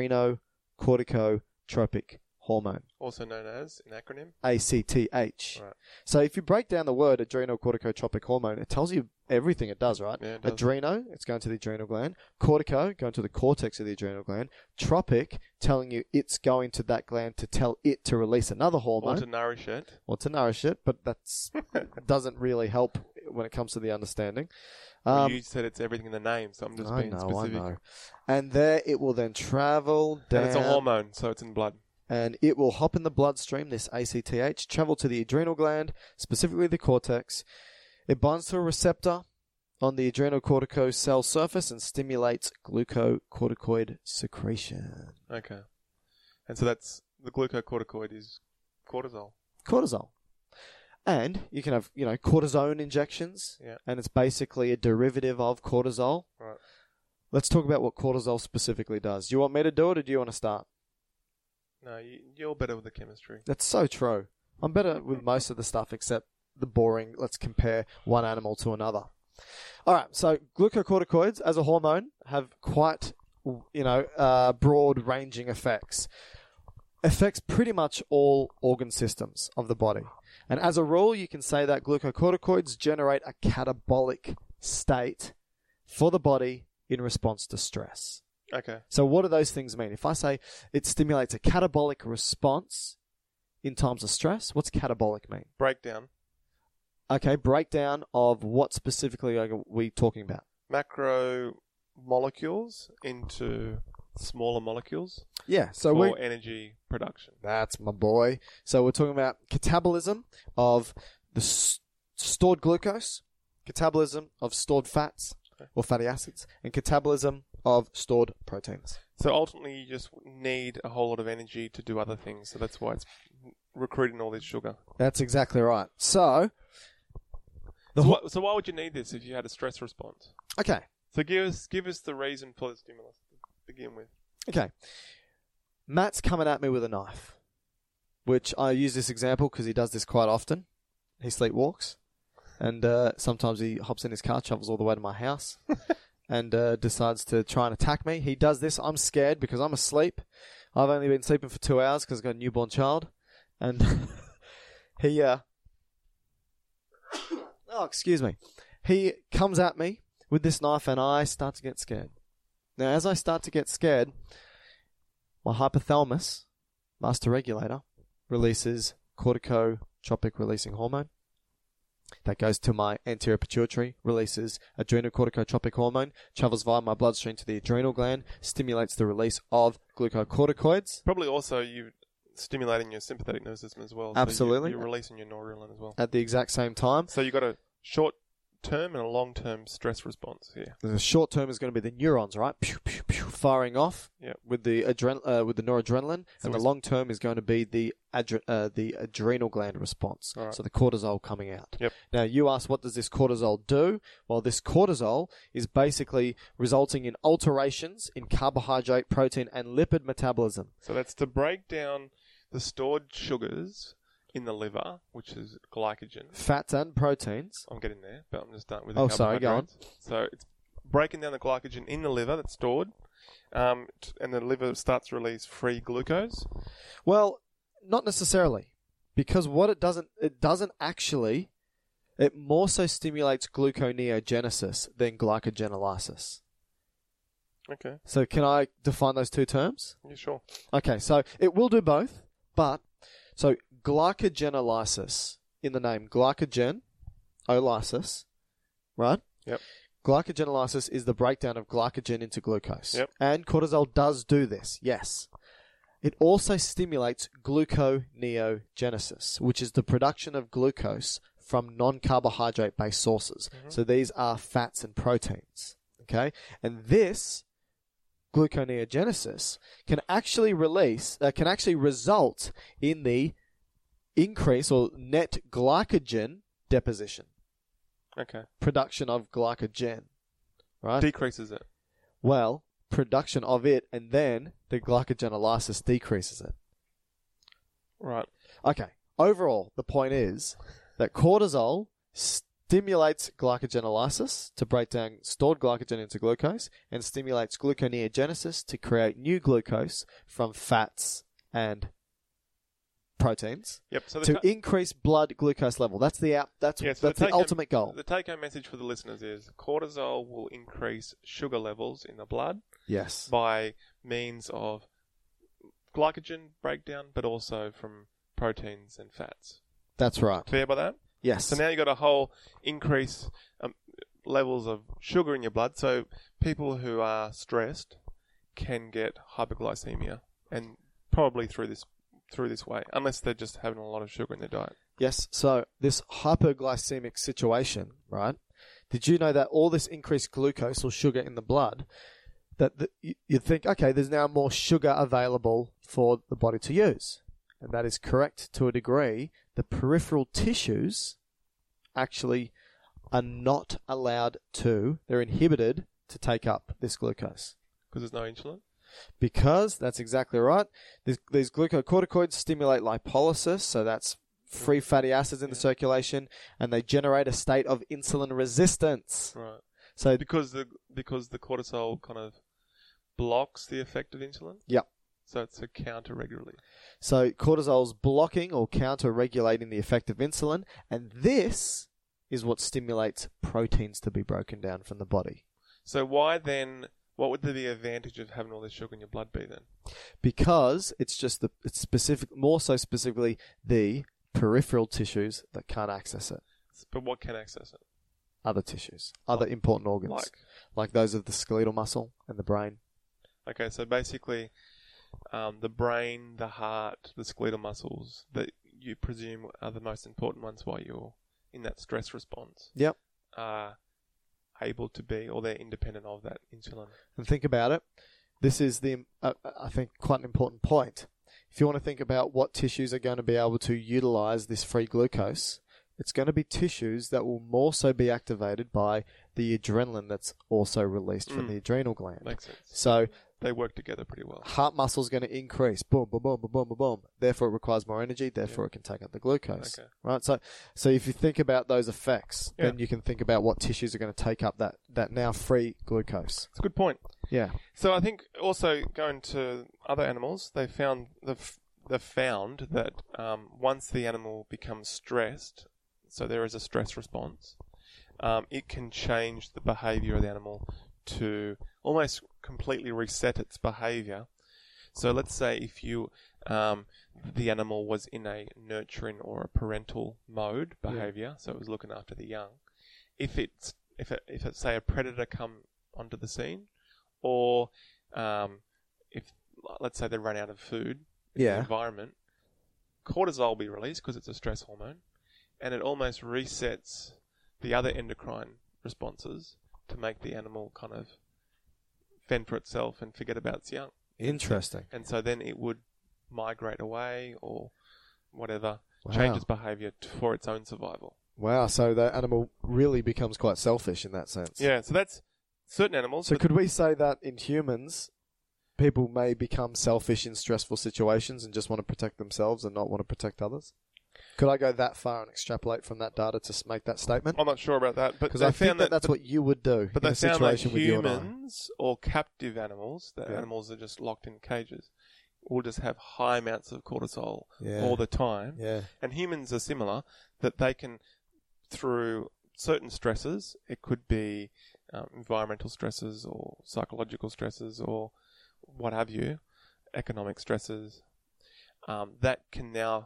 adrenocorticotropic hormone. Also known as, an acronym? ACTH. Right. So if you break down the word adrenocorticotropic hormone, it tells you everything it does, right? Yeah, it does. Adreno, it's going to the adrenal gland. Cortico, going to the cortex of the adrenal gland. Tropic, telling you it's going to that gland to tell it to release another hormone. Or to nourish it. But that's doesn't really help when it comes to the understanding. Well, you said it's everything in the name, so I'm just being specific. I know. And there it will then travel down. And it's a hormone, so it's in blood. And it will hop in the bloodstream, this ACTH, travel to the adrenal gland, specifically the cortex. It binds to a receptor on the adrenocortico cell surface and stimulates glucocorticoid secretion. Okay. And so that's, the glucocorticoid is cortisol. Cortisol. And you can have, cortisone injections, and it's basically a derivative of cortisol. Right. Let's talk about what cortisol specifically does. Do you want me to do it, or do you want to start? No, you're better with the chemistry. That's so true. I'm better with most of the stuff except the boring, let's compare one animal to another. All right, so glucocorticoids as a hormone have quite, broad-ranging effects. Affects pretty much all organ systems of the body. And as a rule, you can say that glucocorticoids generate a catabolic state for the body in response to stress. Okay. So what do those things mean? If I say it stimulates a catabolic response in times of stress, what's catabolic mean? Breakdown. Okay, breakdown of what specifically are we talking about? Macromolecules into smaller molecules. Yeah, so for energy production. That's my boy. So we're talking about catabolism of the stored glucose, catabolism of stored fats or fatty acids, and catabolism of stored proteins. So ultimately, you just need a whole lot of energy to do other things. So that's why it's recruiting all this sugar. That's exactly right. So, So why would you need this if you had a stress response? okay. So give us the reason for the stimulus to begin with. Okay. Matt's coming at me with a knife, which I use this example because he does this quite often. He sleepwalks, and sometimes he hops in his car, travels all the way to my house, and decides to try and attack me. He does this. I'm scared because I'm asleep. I've only been sleeping for 2 hours because I've got a newborn child, and he excuse me. He comes at me with this knife, and I start to get scared. Now, as I start to get scared, my hypothalamus, master regulator, releases corticotropic releasing hormone. That goes to my anterior pituitary, releases adrenocorticotropic hormone, travels via my bloodstream to the adrenal gland, stimulates the release of glucocorticoids. Probably also you stimulating your sympathetic nervous system as well. Absolutely. So you're releasing your noradrenaline as well. At the exact same time. So you've got a short-term and a long-term stress response here. The short term is going to be the neurons, right? Pew, pew, pew, firing off with the noradrenaline, So and the long term is going to be the adrenal gland response. Right. So the cortisol coming out. Yep. Now you ask, what does this cortisol do? Well, this cortisol is basically resulting in alterations in carbohydrate, protein, and lipid metabolism. So that's to break down the stored sugars in the liver, which is glycogen. Fats and proteins. I'm getting there, but I'm just starting with the Oh, sorry, go on. carbohydrates. So it's breaking down the glycogen in the liver that's stored, and the liver starts to release free glucose. Well, not necessarily, because what it doesn't actually, it more so stimulates gluconeogenesis than glycogenolysis. Okay, So can I define those two terms? yeah, sure. Okay, so it will do both, but so glycogenolysis, in the name glycogenolysis, right? Yep. Glycogenolysis is the breakdown of glycogen into glucose. Yep. And cortisol does do this, yes. It also stimulates gluconeogenesis, which is the production of glucose from non-carbohydrate based sources. Mm-hmm. So these are fats and proteins. Okay? And this gluconeogenesis can actually result in the increase or net glycogen deposition. Okay. Production of glycogen. Right? Decreases it. Well, production of it, and then the glycogenolysis decreases it. Right. Okay. Overall, the point is that cortisol stimulates glycogenolysis to break down stored glycogen into glucose, and stimulates gluconeogenesis to create new glucose from fats and proteins. Yep. So to increase blood glucose level. That's the ultimate goal. The take-home message for the listeners is cortisol will increase sugar levels in the blood Yes. by means of glycogen breakdown, but also from proteins and fats. That's right. Fair by that? Yes. So now you've got a whole increase levels of sugar in your blood. So people who are stressed can get hyperglycemia, and probably through this way, unless they're just having a lot of sugar in their diet. Yes, so this hypoglycemic situation, right? Did you know that all this increased glucose or sugar in the blood, that you think, okay, there's now more sugar available for the body to use? And that is correct to a degree. The peripheral tissues actually are not allowed to, they're inhibited to take up this glucose. Because there's no insulin? Because, that's exactly right, these glucocorticoids stimulate lipolysis, so that's free fatty acids in the circulation, and they generate a state of insulin resistance. Right. So Because the cortisol kind of blocks the effect of insulin? Yep. So it's a counter-regularly. So cortisol's blocking or counter-regulating the effect of insulin, and this is what stimulates proteins to be broken down from the body. So why then, what would the advantage of having all this sugar in your blood be then? Because it's just more so specifically the peripheral tissues that can't access it. But what can access it? Other tissues, other important organs, like those of the skeletal muscle and the brain. Okay, so basically, the brain, the heart, the skeletal muscles that you presume are the most important ones while you're in that stress response. Yep. Are able to be, or they're independent of that insulin. And think about it. This is I think, quite an important point. If you want to think about what tissues are going to be able to utilize this free glucose, it's going to be tissues that will more so be activated by the adrenaline that's also released from the adrenal gland. Makes sense. So they work together pretty well. heart muscle is going to increase. Boom, boom, boom, boom, boom, boom, boom. Therefore, it requires more energy. Therefore, it can take up the glucose. Okay. Right? So if you think about those effects, then you can think about what tissues are going to take up that now free glucose. It's a good point. Yeah. So I think also going to other animals, they've found that once the animal becomes stressed, so there is a stress response, it can change the behavior of the animal to almost completely reset its behavior. So let's say if the animal was in a nurturing or a parental mode behavior, so it was looking after the young, if it's say a predator come onto the scene, or if let's say they run out of food in the environment, cortisol will be released because it's a stress hormone, and it almost resets the other endocrine responses to make the animal kind of fend for itself and forget about its young. Interesting. And so then it would migrate away or whatever, change its behavior for its own survival. Wow, so the animal really becomes quite selfish in that sense. Yeah, so that's certain animals. So could we say that in humans, people may become selfish in stressful situations and just want to protect themselves and not want to protect others? Could I go that far and extrapolate from that data to make that statement? I'm not sure about that, but because I think that's what you would do. But in they a found situation that with you and I. humans or captive animals, that animals are just locked in cages, will just have high amounts of cortisol all the time. Yeah. And humans are similar, that they can, through certain stresses, it could be environmental stresses or psychological stresses or what have you, economic stresses, that can now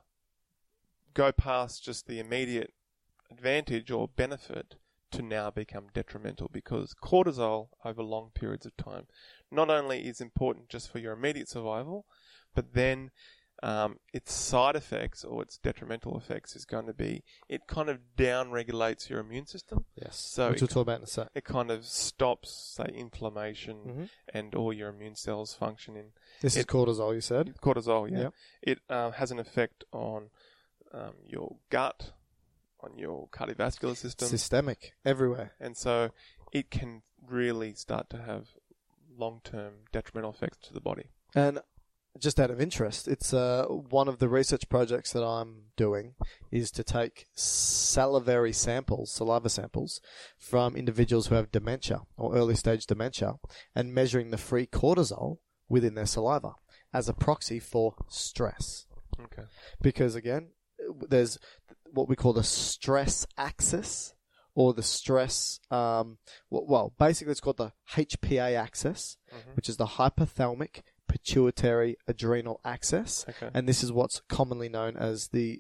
go past just the immediate advantage or benefit to now become detrimental, because cortisol over long periods of time not only is important just for your immediate survival, but then its side effects or its detrimental effects is going to be, it kind of down-regulates your immune system. Yes, so which we'll talk about in a sec. It kind of stops, say, inflammation and all your immune cells functioning. This is cortisol, you said? Cortisol, yeah. Yep. It has an effect on your gut, on your cardiovascular system. Systemic, everywhere. And so it can really start to have long-term detrimental effects to the body. And just out of interest, it's one of the research projects that I'm doing is to take saliva samples from individuals who have dementia or early stage dementia and measuring the free cortisol within their saliva as a proxy for stress. Okay. Because again, there's what we call the stress axis or the stress, basically it's called the HPA axis, which is the hypothalamic pituitary adrenal axis. Okay. And this is what's commonly known as the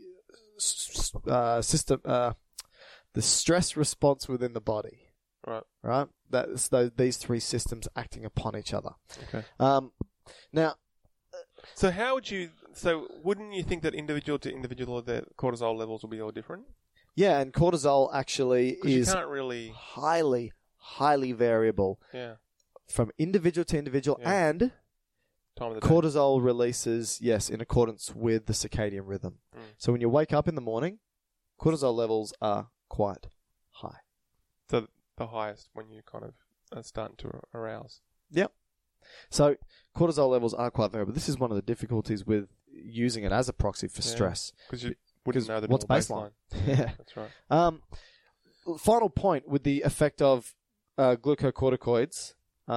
the stress response within the body. Right. Right? That's these three systems acting upon each other. Okay. Now, so how would you? So wouldn't you think that individual to individual, the cortisol levels will be all different? Yeah, and cortisol actually is you can't really highly variable. Yeah. From individual to individual, and time of the day. Cortisol releases, yes, in accordance with the circadian rhythm. So when you wake up in the morning, cortisol levels are quite high. So the highest when you kind of are starting to arouse. Yep. So cortisol levels are quite variable. This is one of the difficulties with using it as a proxy for stress. Because you wouldn't know the what's baseline. Yeah. That's right. Final point with the effect of glucocorticoids.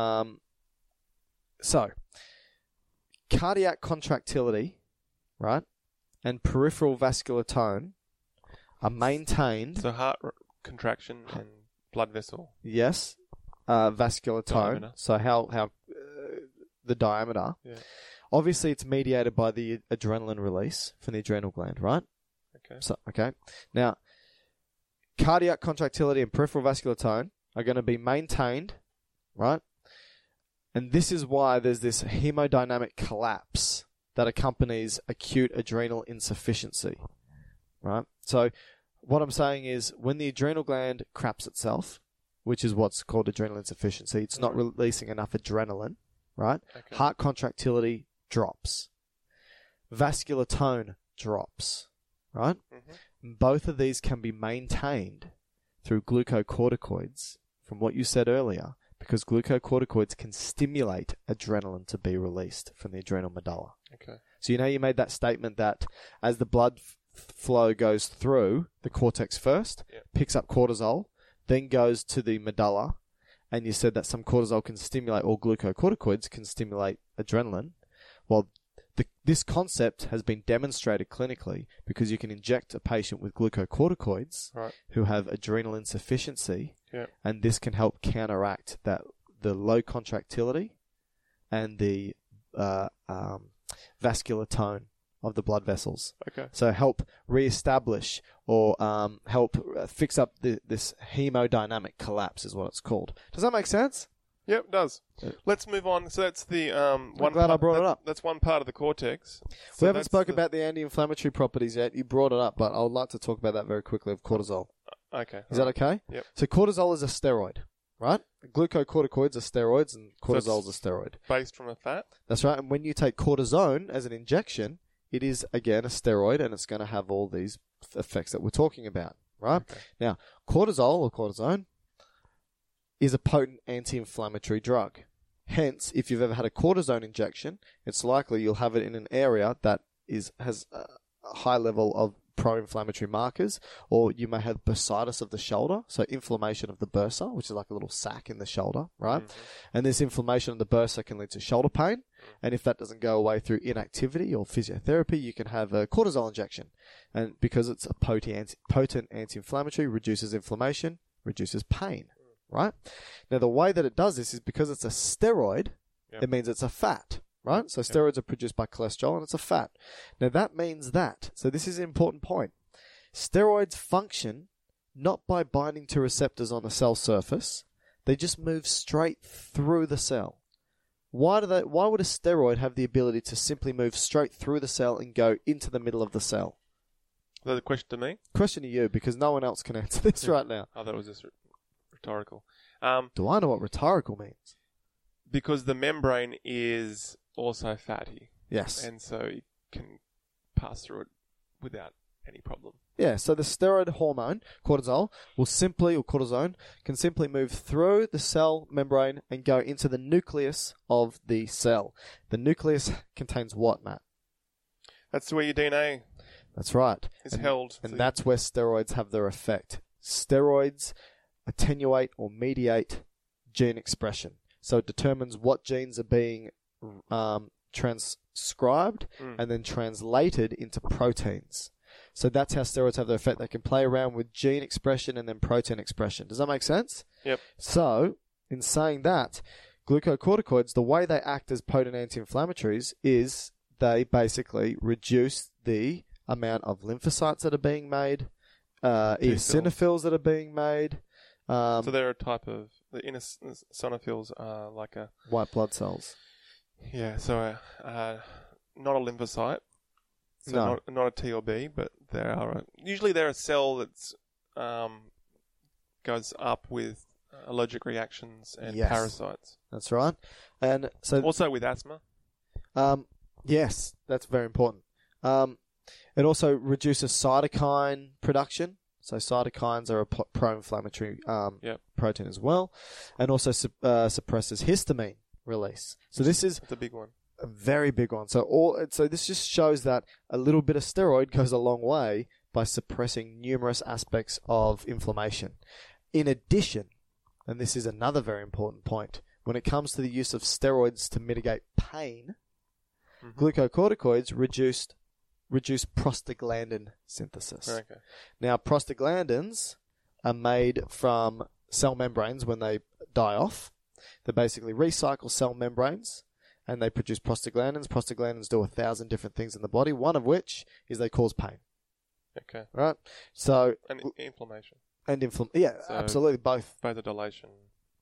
So, cardiac contractility, right, and peripheral vascular tone are maintained. So heart contraction and blood vessel. Yes, vascular tone. Diameter. So how the diameter. Yeah. Obviously, it's mediated by the adrenaline release from the adrenal gland, right? Okay. So now, cardiac contractility and peripheral vascular tone are going to be maintained, right, And this is why there's this hemodynamic collapse that accompanies acute adrenal insufficiency, right? So what I'm saying is when the adrenal gland craps itself, which is what's called adrenal insufficiency, it's not releasing enough adrenaline, right? Okay. Heart contractility drops. Vascular tone drops, right? Mm-hmm. Both of these can be maintained through glucocorticoids, from what you said earlier, because glucocorticoids can stimulate adrenaline to be released from the adrenal medulla. Okay. So you made that statement that as the blood flow goes through the cortex first, picks up cortisol, then goes to the medulla, and you said that some cortisol can stimulate, or glucocorticoids can stimulate adrenaline. Well, this concept has been demonstrated clinically because you can inject a patient with glucocorticoids who have adrenal insufficiency, and this can help counteract the low contractility and the vascular tone of the blood vessels. Okay. So help reestablish or help fix up this hemodynamic collapse is what it's called. Does that make sense? Yep, it does. Let's move on. So that's the one. glad I brought it up. That's one part of the cortex. We haven't spoken about the anti-inflammatory properties yet. You brought it up, but I would like to talk about that very quickly of cortisol. Okay. Is that okay? Yep. So cortisol is a steroid, right? Glucocorticoids are steroids, and cortisol is a steroid. Based from a fat? That's right. And when you take cortisone as an injection, it is, again, a steroid, and it's going to have all these effects that we're talking about, right? Okay. Now, cortisol or cortisone is a potent anti-inflammatory drug. Hence, if you've ever had a cortisone injection, it's likely you'll have it in an area that has a high level of pro-inflammatory markers, or you may have bursitis of the shoulder, so inflammation of the bursa, which is like a little sac in the shoulder, right? Mm-hmm. And this inflammation of the bursa can lead to shoulder pain, and if that doesn't go away through inactivity or physiotherapy, you can have a cortisol injection. And because it's a potent anti-inflammatory, reduces inflammation, reduces pain. Right? Now, the way that it does this is because it's a steroid, it means it's a fat, right? So steroids are produced by cholesterol and it's a fat. Now, that means that, so this is an important point, steroids function not by binding to receptors on the cell surface, they just move straight through the cell. Why would a steroid have the ability to simply move straight through the cell and go into the middle of the cell? Is that a question to me? Question to you, because no one else can answer this right now. I thought it was just rhetorical. Do I know what rhetorical means? Because the membrane is also fatty. Yes. And so it can pass through it without any problem. Yeah, so the steroid hormone, cortisol, cortisone, can simply move through the cell membrane and go into the nucleus of the cell. The nucleus contains what, Matt? That's where your DNA That's right. is held. And that's where steroids have their effect. Steroids attenuate or mediate gene expression. So it determines what genes are being transcribed and then translated into proteins. So that's how steroids have their effect. They can play around with gene expression and then protein expression. Does that make sense? Yep. So, in saying that, glucocorticoids, the way they act as potent anti-inflammatories is they basically reduce the amount of lymphocytes that are being made, eosinophils that are being made. So they're a type of, the eosinophils are like a... white blood cells. Yeah, so not a lymphocyte. So No. not a T or B, but usually they're a cell that's goes up with allergic reactions and parasites. That's right. And so Also with asthma. yes, that's very important. It also reduces cytokine production. So cytokines are a pro-inflammatory protein as well, and also suppresses histamine release. So this is the big one. a very big one. So this just shows that a little bit of steroid goes a long way by suppressing numerous aspects of inflammation. In addition, and this is another very important point, when it comes to the use of steroids to mitigate pain, glucocorticoids reduce prostaglandin synthesis. Okay. Now, prostaglandins are made from cell membranes when they die off. They basically recycle cell membranes and they produce prostaglandins. Prostaglandins do 1,000 different things in the body, one of which is they cause pain. Okay. Right? So And inflammation. and so absolutely both. Vasodilation.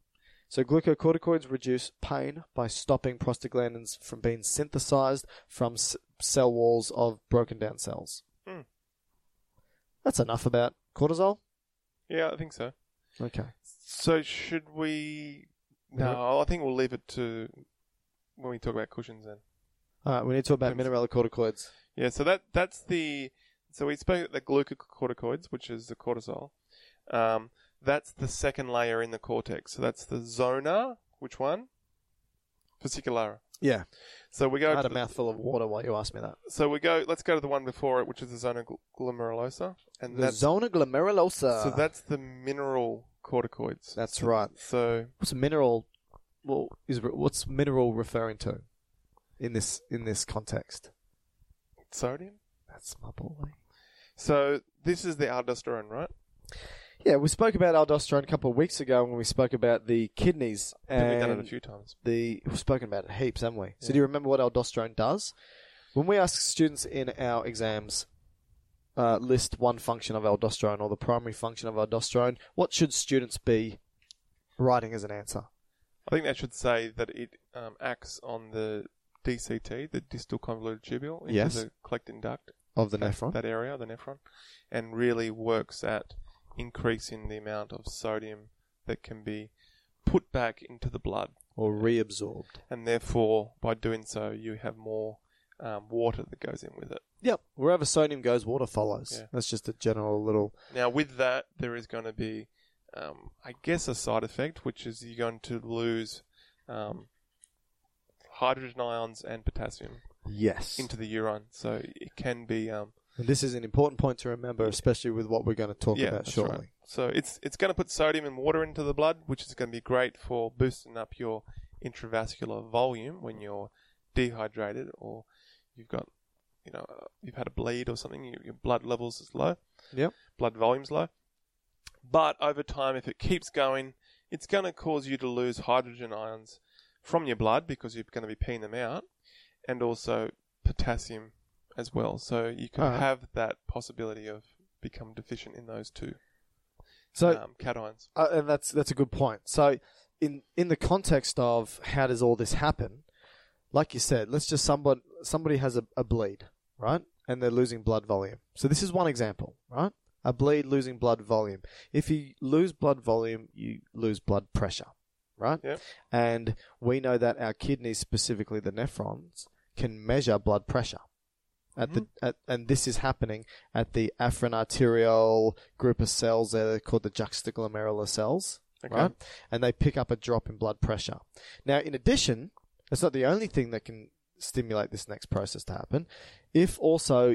So glucocorticoids reduce pain by stopping prostaglandins from being synthesized from cell walls of broken down cells. That's enough about cortisol? Yeah, I think so. Okay. So should we... No, I think we'll leave it to when we talk about cushions then. All right, we need to talk about mineralocorticoids. Yeah, so that's the... So we spoke about the glucocorticoids, which is the cortisol. That's the second layer in the cortex. So that's the zona. Which one? Fasciculara. Yeah. So we go. I had a mouthful of water while you asked me that. So we go. Let's go to the one before it, which is the zona glomerulosa, and The zona glomerulosa. So that's the mineral corticoids. That's right. So what's mineral? Well, what's mineral referring to in this context? Sodium. That's my boy. So this is the aldosterone, right? Yeah, we spoke about aldosterone a couple of weeks ago when we spoke about the kidneys. And we've done it a few times. We've spoken about it heaps, haven't we? So do you remember what aldosterone does? When we ask students in our exams, list one function of aldosterone or the primary function of aldosterone, what should students be writing as an answer? I think they should say that it acts on the DCT, the distal convoluted tubule, into the collecting duct of the nephron. That area, the nephron, and really works at increasing the amount of sodium that can be put back into the blood. Or reabsorbed. And therefore, by doing so, you have more water that goes in with it. Yep. Wherever sodium goes, water follows. Yeah. That's just a general little... Now, with that, there is going to be, I guess, a side effect, which is you're going to lose hydrogen ions and potassium. Yes. Into the urine. So it can be... and this is an important point to remember, especially with what we're going to talk about shortly. Right. So it's going to put sodium and water into the blood, which is going to be great for boosting up your intravascular volume when you're dehydrated or you've got, you've had a bleed or something, your blood levels is low. Yep. Blood volume's low. But over time, if it keeps going, it's going to cause you to lose hydrogen ions from your blood because you're going to be peeing them out, and also potassium as well. So you can have that possibility of become deficient in those two cations. And that's a good point. So in the context of how does all this happen, like you said, let's just somebody has a bleed, right? And they're losing blood volume. So this is one example, right? A bleed, losing blood volume. If you lose blood volume, you lose blood pressure, right? Yep. And we know that our kidneys, specifically the nephrons, can measure blood pressure. And this is happening at the afferent arteriole group of cells that are called the juxtaglomerular cells, right? And they pick up a drop in blood pressure. Now, in addition, it's not the only thing that can stimulate this next process to happen. If also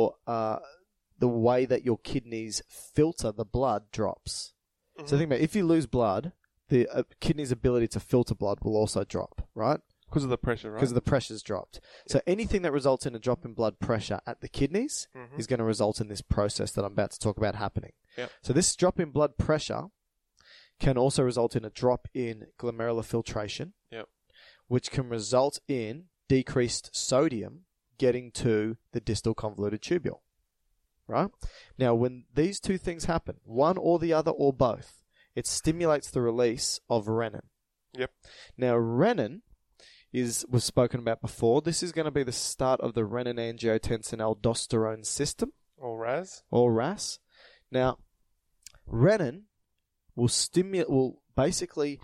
the way that your kidneys filter the blood drops. So think about it. If you lose blood, the kidney's ability to filter blood will also drop, right? Because of the pressure, right? Because the pressure's dropped. Yep. So anything that results in a drop in blood pressure at the kidneys is going to result in this process that I'm about to talk about happening. Yep. So this drop in blood pressure can also result in a drop in glomerular filtration, which can result in decreased sodium getting to the distal convoluted tubule. Right? Now, when these two things happen, one or the other or both, it stimulates the release of renin. Yep. Now, renin was spoken about before. This is going to be the start of the renin-angiotensin-aldosterone system. Or RAS. Or RAS. Now, renin will basically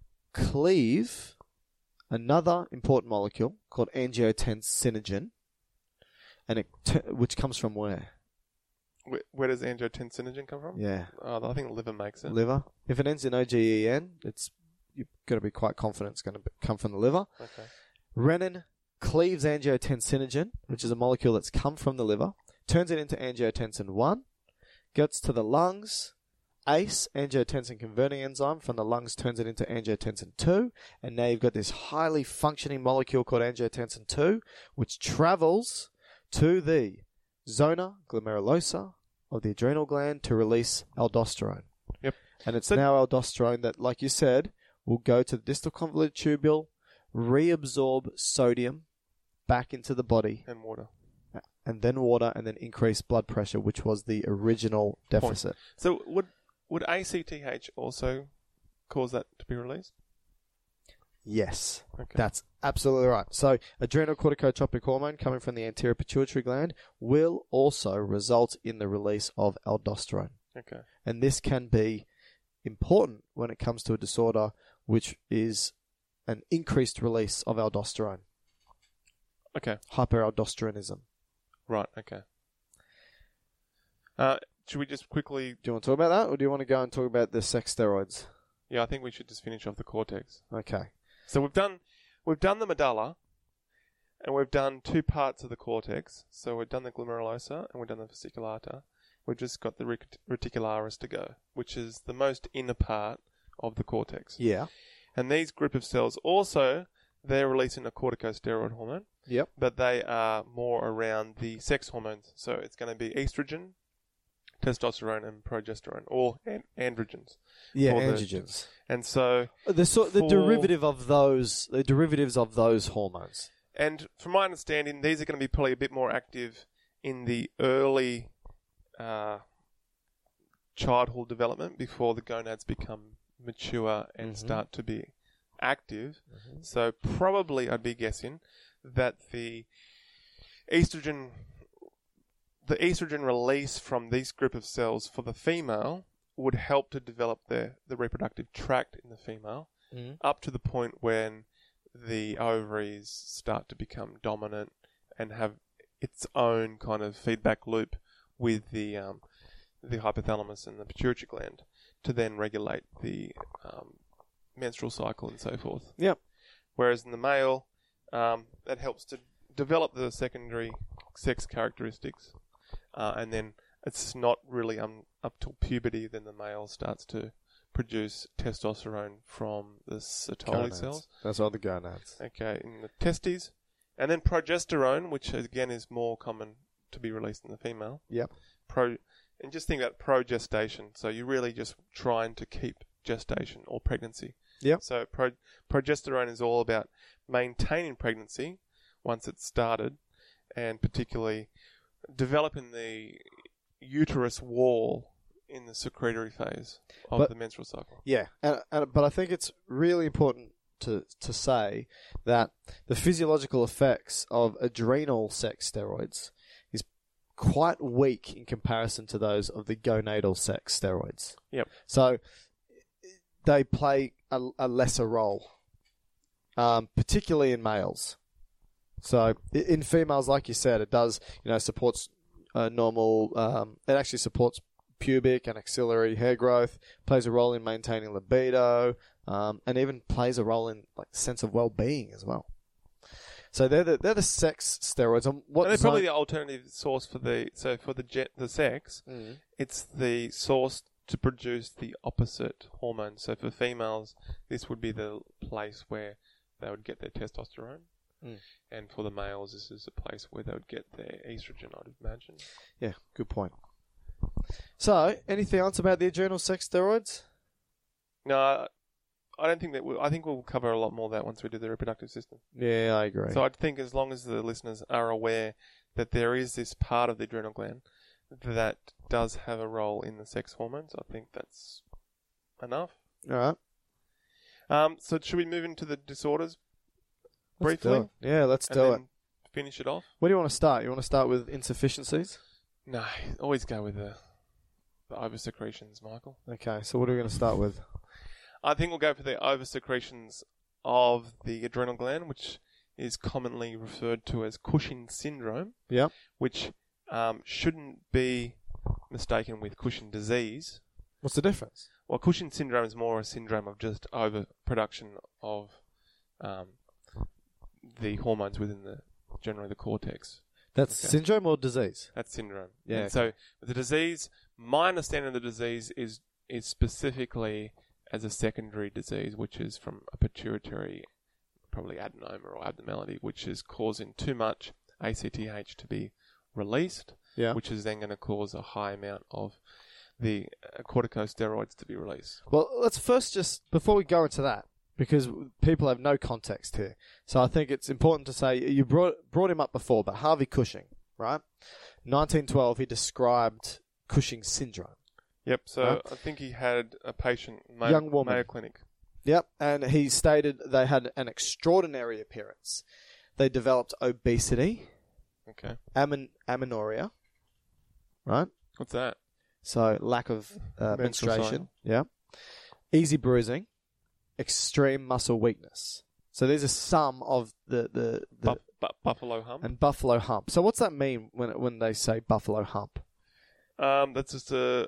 cleave another important molecule called angiotensinogen, and which comes from where? Where does angiotensinogen come from? Yeah. I think the liver makes it. Liver. If it ends in OGEN, you've got to be quite confident it's going to come from the liver. Okay. Renin cleaves angiotensinogen, which is a molecule that's come from the liver, turns it into angiotensin 1, gets to the lungs. ACE, angiotensin converting enzyme, from the lungs turns it into angiotensin 2, and now you've got this highly functioning molecule called angiotensin 2, which travels to the zona glomerulosa of the adrenal gland to release aldosterone. Yep. And it's now aldosterone that, like you said, will go to the distal convoluted tubule, reabsorb sodium back into the body. And water. And then water, and then increase blood pressure, which was the original deficit. So would ACTH also cause that to be released? Yes, Okay. that's absolutely right. So, adrenocorticotropic hormone coming from the anterior pituitary gland will also result in the release of aldosterone. Okay. And this can be important when it comes to a disorder which is an increased release of aldosterone, Okay. hyperaldosteronism. Right. Okay. Should we just quickly? Do you want to talk about that, or do you want to go and talk about the sex steroids? Yeah, I think we should just finish off the cortex. Okay. So we've done the medulla, and we've done two parts of the cortex. So we've done the glomerulosa and we've done the fasciculata. We've just got the reticularis to go, which is the most inner part of the cortex. Yeah. And these group of cells also, they're releasing a corticosteroid hormone, Yep. but they are more around the sex hormones. So it's going to be estrogen, testosterone, and progesterone, or androgens. Yeah, Or the- androgens. And so, The for- derivatives of those hormones. and from my understanding, these are going to be probably a bit more active in the early childhood development before the gonads become mature and start to be active. So probably I'd be guessing that the estrogen release from this group of cells for the female would help to develop the reproductive tract in the female up to the point when the ovaries start to become dominant and have its own kind of feedback loop with the hypothalamus and the pituitary gland to then regulate the menstrual cycle and so forth. Yep. Whereas in the male, that helps to develop the secondary sex characteristics, and then it's not really up till puberty. Then the male starts to produce testosterone from the Sertoli Gonads. cells. That's all the gonads. Okay, in the testes, and then progesterone, which again is more common to be released in the female. Yep. And just think about progestation. So you're really just trying to keep gestation or pregnancy. Yep. So progesterone is all about maintaining pregnancy once it's started, and particularly developing the uterus wall in the secretory phase of the menstrual cycle. Yeah, but I think it's really important to say that the physiological effects of adrenal sex steroids is quite weak in comparison to those of the gonadal sex steroids. Yep. So they play a lesser role, particularly in males. So in females, like you said, it does, supports normal. It actually supports pubic and axillary hair growth. Plays a role in maintaining libido, and even plays a role in sense of well-being as well. So they're the sex steroids. And they're probably the alternative source for the sex. It's the source to produce the opposite hormone. So for females, this would be the place where they would get their testosterone. And for the males, this is a place where they would get their estrogen, I'd imagine. Yeah, good point. So, anything else about the adrenal sex steroids? No, I don't think that. I think we'll cover a lot more of that once we do the reproductive system. Yeah, I agree. So I think as long as the listeners are aware that there is this part of the adrenal gland that does have a role in the sex hormones, I think that's enough. All right. So should we move into the disorders Let's briefly? do it. Yeah, let's and do then it. Finish it off? Where do you want to start? You want to start with insufficiencies? No, always go with the oversecretions, Michael. Okay, so what are we going to start with? I think we'll go for the oversecretions of the adrenal gland, which is commonly referred to as Cushing syndrome. Yeah. Which shouldn't be mistaken with Cushing disease. What's the difference? Well, Cushing syndrome is more a syndrome of just overproduction of the hormones within generally the cortex. That's Okay. syndrome or disease? That's syndrome. Yeah, And so the disease, my understanding of the disease is specifically as a secondary disease, which is from a pituitary, probably adenoma or abnormality, which is causing too much ACTH to be released, Yeah. which is then going to cause a high amount of the corticosteroids to be released. Well, let's first just, before we go into that, because people have no context here, so I think it's important to say, you brought him up before, but Harvey Cushing, right? 1912, he described Cushing syndrome. Yep, so Right. I think he had a patient, Young woman. Mayo Clinic. Yep, and he stated they had an extraordinary appearance. They developed obesity, Okay. amenorrhea, right? What's that? So lack of menstruation. cycle. Yeah. Easy bruising, extreme muscle weakness. So these are some of the Buffalo hump. and buffalo hump. So what's that mean when they say buffalo hump? That's just a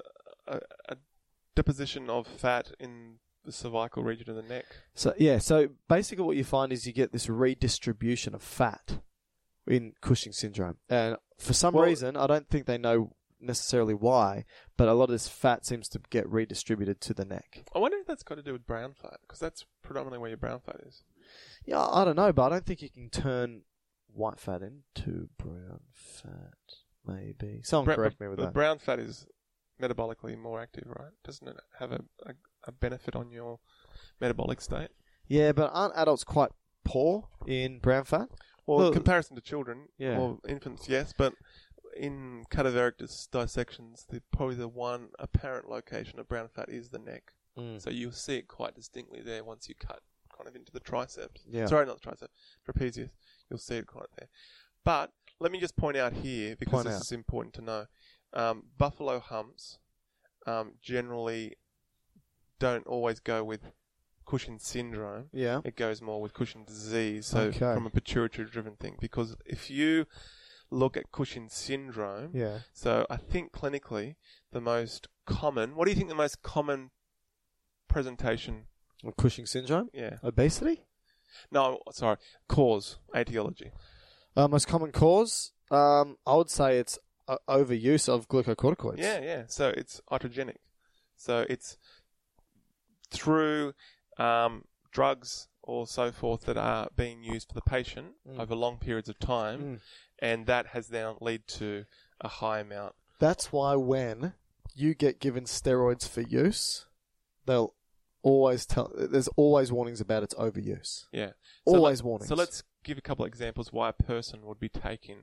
deposition of fat in the cervical region of the neck. So yeah, so basically what you find is you get this redistribution of fat in Cushing syndrome. And for some reason, I don't think they know necessarily why, but a lot of this fat seems to get redistributed to the neck. I wonder if that's got to do with brown fat, because that's predominantly where your brown fat is. Yeah, I don't know, but I don't think you can turn white fat into brown fat, maybe. Someone correct me with that. Brown fat is metabolically more active, right? Doesn't it have a benefit on your metabolic state? Yeah, but aren't adults quite poor in brown fat? Well, in comparison to children Yeah. or infants, yes, but in cadaveric dissections, probably the one apparent location of brown fat is the neck. So you'll see it quite distinctly there once you cut kind of into the triceps. Yeah. Sorry, not the triceps, trapezius. You'll see it quite there. But let me just point out here, because this is important to know. Buffalo humps generally don't always go with Cushing's syndrome. Yeah. It goes more with Cushing's disease, so Okay. from a pituitary-driven thing. Because if you look at Cushing's syndrome, Yeah. so I think clinically the most common, what do you think the most common presentation? Cushing syndrome? Yeah. Obesity? No, sorry, cause, etiology. Most common cause? I would say it's overuse of glucocorticoids. Yeah. So it's iatrogenic. So it's through drugs or so forth that are being used for the patient over long periods of time, and that has now led to a high amount. That's why when you get given steroids for use, they'll always there's always warnings about its overuse. Yeah. Always warnings. So let's give a couple of examples why a person would be taking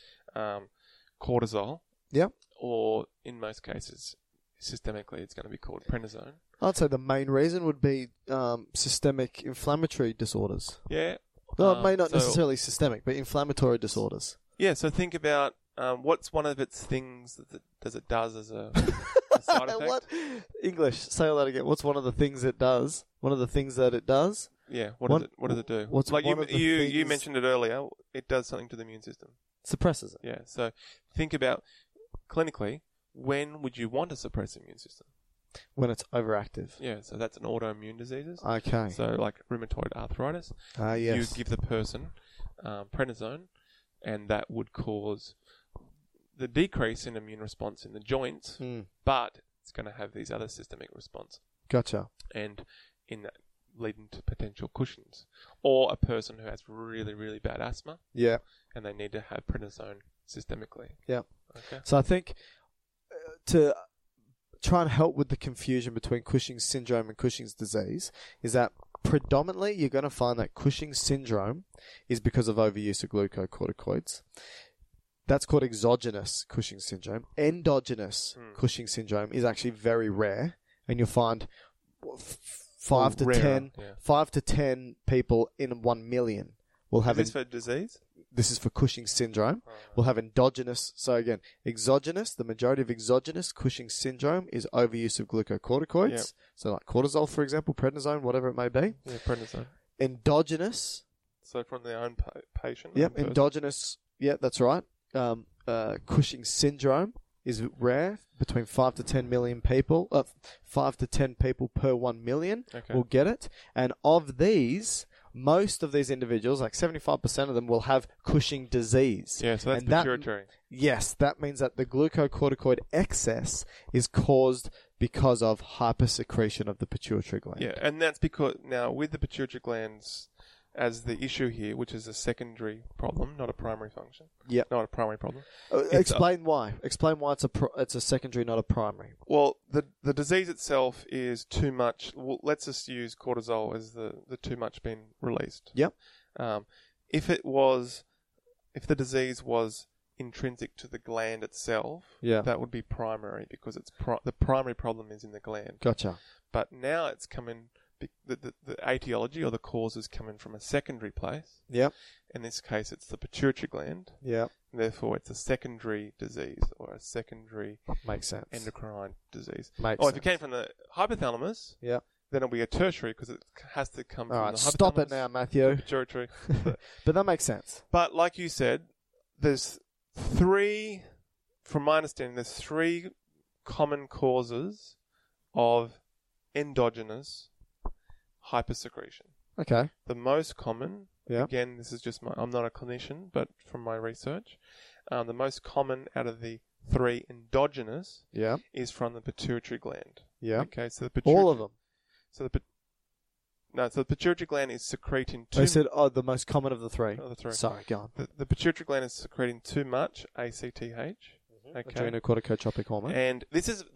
cortisol. Yep. Or in most cases, systemically, it's going to be called prednisone. I'd say the main reason would be systemic inflammatory disorders. Yeah. No, it may not necessarily systemic, but inflammatory disorders. Yeah, so think about what's one of its things that it does as a side effect. What? English, say all that again. What's one of the things it does? One of the things that it does? Yeah, what does it do? What's like one of the you things- mentioned it earlier, it does something to the immune system. Suppresses it. Yeah, so think about clinically, when would you want to suppress the immune system? When it's overactive. Yeah, so that's an autoimmune diseases. Okay. So like rheumatoid arthritis. Yes. You give the person prednisone, and that would cause the decrease in immune response in the joints, but it's going to have these other systemic response. Gotcha. And in that, leading to potential Cushing's. Or a person who has really, really bad asthma, Yeah. and they need to have prednisone systemically. Yeah. Okay. So I think to try and help with the confusion between Cushing's syndrome and Cushing's disease is that predominantly you're going to find that Cushing's syndrome is because of overuse of glucocorticoids. That's called exogenous Cushing's syndrome. Endogenous Cushing's syndrome is actually very rare, and you'll find 5 to 10 people in 1 million will have Is this for disease? This is for Cushing's syndrome. We'll have endogenous. So again, exogenous, the majority of exogenous Cushing's syndrome is overuse of glucocorticoids. Yep. So like cortisol, for example, prednisone, whatever it may be. Yeah, prednisone. Endogenous. So from their own patient? Yep, own person? endogenous. Yeah, that's right. Cushing's syndrome is rare. Between 5 to 10 million people, 5 to 10 people per 1 million will get it. And of these, most of these individuals, like 75% of them, will have Cushing disease. Yeah, so that's And pituitary. Yes, that means that the glucocorticoid excess is caused because of hypersecretion of the pituitary gland. Yeah, and that's because now with the pituitary glands as the issue here, which is a secondary problem, not a primary function. Yep. Not a primary problem. Explain why. Explain why it's a secondary, not a primary. Well, the disease itself is too much. Well, let's just use cortisol as the too much being released. Yep. If the disease was intrinsic to the gland itself, that would be primary because it's the primary problem is in the gland. Gotcha. But now it's coming the etiology or the cause is coming from a secondary place. Yep. In this case, it's the pituitary gland. Yep. Therefore, it's a secondary disease or a secondary Makes sense. endocrine disease. Makes Or sense. if it came from the hypothalamus, Yep. then it'll be a tertiary because it has to come All from right, the stop it hypothalamus, now, Matthew. pituitary. But that makes sense. But like you said, there's three, from my understanding, there's three common causes of endogenous hypersecretion. Okay. The most common, Yeah. again, this is just I'm not a clinician, but from my research, the most common out of the three endogenous Yeah. is from the pituitary gland. Yeah. Okay, so the pituitary, All of them. So the pituitary gland is secreting They too said, the most common of the three. Of the three. Sorry, go on. the pituitary gland is secreting too much ACTH. Okay. Adrenocorticotropic hormone. And this is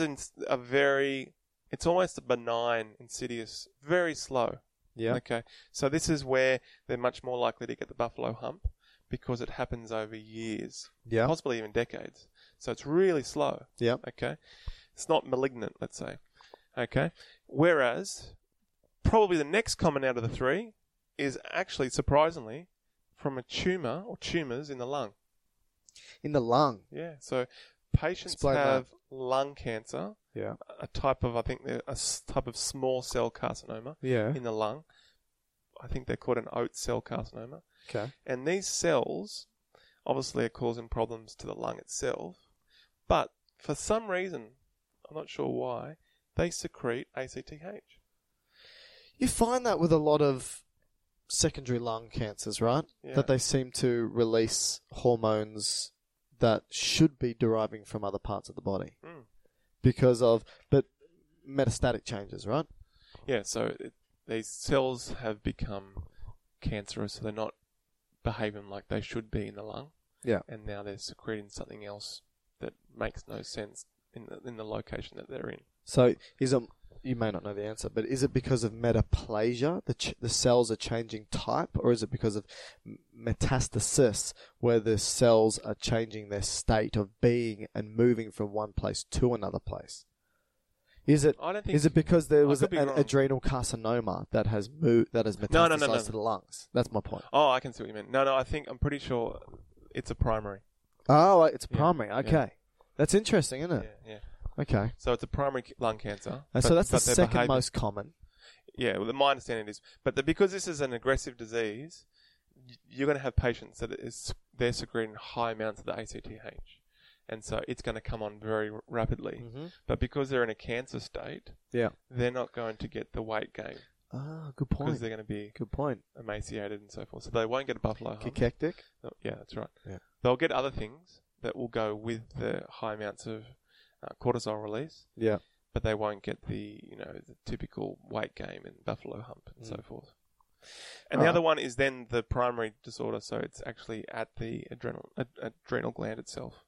it's almost a benign, insidious, very slow. Yeah. Okay. So this is where they're much more likely to get the buffalo hump because it happens over years, Yeah. possibly even decades. So it's really slow. Yeah. Okay. It's not malignant, let's say. Okay. Whereas, probably the next common out of the three is actually, surprisingly, from a tumour or tumours in the lung. In the lung. Yeah. So patients Explain that. have lung cancer, Yeah. a type of, type of small cell carcinoma Yeah. in the lung. I think they're called an oat cell carcinoma. Okay. And these cells obviously are causing problems to the lung itself. But for some reason, I'm not sure why, they secrete ACTH. You find that with a lot of secondary lung cancers, right? Yeah. That they seem to release hormones that should be deriving from other parts of the body Mm. because of, but metastatic changes, right? Yeah, so these cells have become cancerous, so they're not behaving like they should be in the lung. Yeah. And now they're secreting something else that makes no sense in the location that they're in. So is it, you may not know the answer, but is it because of metaplasia, the cells are changing type, or is it because of metastasis, where the cells are changing their state of being and moving from one place to another place? Is it I don't think. is it because there was could be an wrong. adrenal carcinoma that has metastasized No. to the lungs? That's my point. Oh, I can see what you mean. No, I'm pretty sure it's a primary. Oh, it's Yeah, primary. Okay, yeah. that's interesting, isn't Yeah, it? yeah. Okay, So it's a primary lung cancer. and so that's the they're second behaving- most common. Yeah, well, my understanding is, because this is an aggressive disease, you're going to have patients that they're secreting high amounts of the ACTH, and so it's going to come on very rapidly. Mm-hmm. But because they're in a cancer state, Yeah. they're not going to get the weight gain Ah, good because point. they're going to be Good point. emaciated and so forth. So they won't get a buffalo hump. Cachectic. Yeah, that's right. Yeah. They'll get other things that will go with the high amounts of cortisol release, Yeah. but they won't get the typical weight gain and buffalo hump and so forth. And the Alright. other one is then the primary disorder, so it's actually at the adrenal gland itself.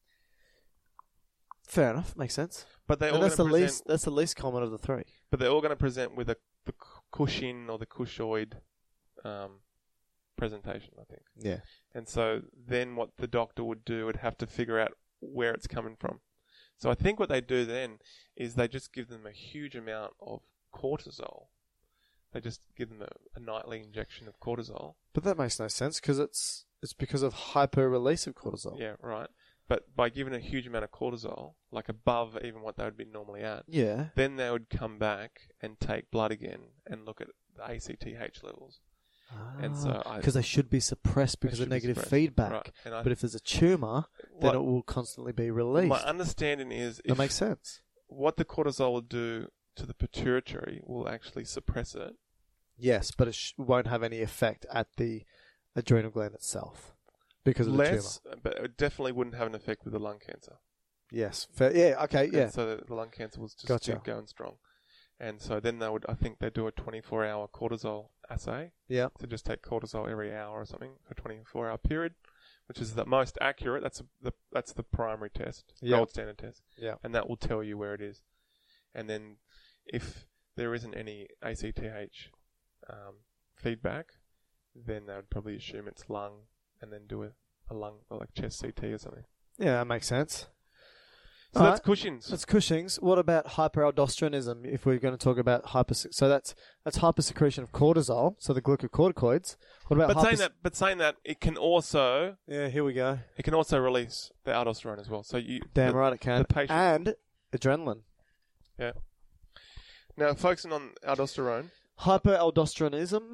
Fair enough. Makes sense. But they And all that's the going to least. That's the least common of the three. But they're all going to present with the Cushing or the Cushoid presentation, I think. Yeah. And so then what the doctor would do would have to figure out where it's coming from. So I think what they do then is they just give them a huge amount of cortisol. They just give them a nightly injection of cortisol. But that makes no sense because it's because of hyper release of cortisol. Yeah, right. But by giving a huge amount of cortisol, like above even what they would be normally at, Yeah. then they would come back and take blood again and look at the ACTH levels. And so because they should be suppressed because of should be negative suppressed. feedback. Right. And I- But if there's a tumor, then What- it will constantly be released. My understanding is That makes sense. what the cortisol will do to the pituitary will actually suppress it. Yes, but it won't have any effect at the adrenal gland itself because of the Less, tumor. but it definitely wouldn't have an effect with the lung cancer. Yes. Fair. Yeah. Okay. And Yeah. so the lung cancer was just Gotcha. going strong. And so then I think they do a 24-hour cortisol assay. Yeah. To just take cortisol every hour or something for a 24-hour period, which is the most accurate. That's the primary test, Yeah. gold standard test. Yeah. And that will tell you where it is. And then if there isn't any ACTH feedback, then they would probably assume it's lung and then do a lung, or like chest CT or something. Yeah. That makes sense. So that's Cushing's. That's Cushing's. What about hyperaldosteronism? If we're going to talk about so that's hypersecretion of cortisol, so the glucocorticoids. What about saying that it can also here we go. It can also release the aldosterone as well. So right it can. The patient, and adrenaline. Yeah. Now focusing on aldosterone. Hyperaldosteronism.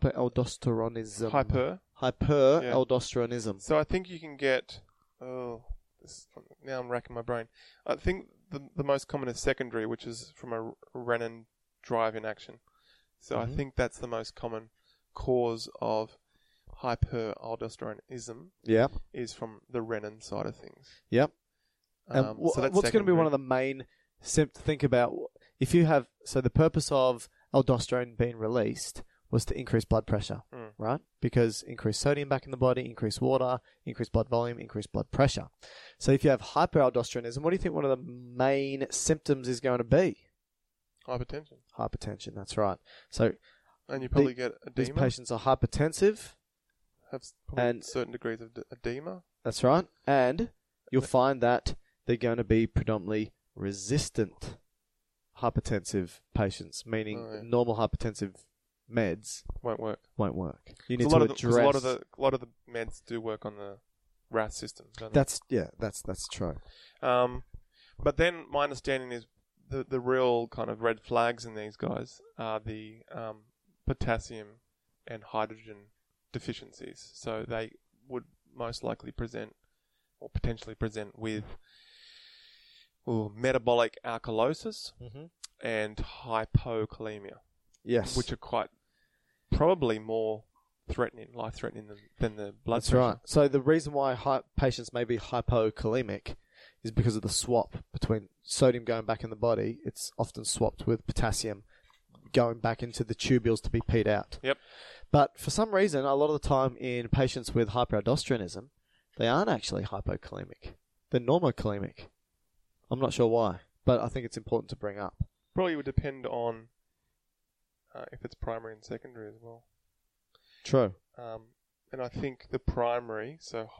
Hyperaldosteronism. So I think you can get. Now I'm racking my brain. I think the most common is secondary, which is from a renin drive-in action. So I think that's the most common cause of hyperaldosteronism. Yeah. Is from the renin side of things. Yep. So that's what's going to be one of the main symptoms? Think about if you have. So the purpose of aldosterone being released was to increase blood pressure, right? Because increase sodium back in the body, increase water, increase blood volume, increase blood pressure. So if you have hyperaldosteronism, what do you think one of the main symptoms is going to be? Hypertension. Hypertension, that's right. So, and you probably get edema. These patients are hypertensive. Have probably certain degrees of edema. That's right. And you'll find that they're going to be predominantly resistant hypertensive patients, meaning normal hypertensive meds won't work. You need to address. A lot of the meds do work on the RAS system. Don't they? That's true. But then my understanding is the real kind of red flags in these guys are the potassium and hydrogen deficiencies. So they would most likely present or potentially present with metabolic alkalosis and hypokalemia. Yes, which are quite probably more life-threatening than the blood That's pressure. right. So the reason why patients may be hypokalemic is because of the swap between sodium going back in the body. It's often swapped with potassium going back into the tubules to be peed out. Yep. But for some reason, a lot of the time in patients with hyperaldosteronism, they aren't actually hypokalemic. They're normokalemic. I'm not sure why, but I think it's important to bring up. Probably would depend on if it's primary and secondary as well. True. And I think the primary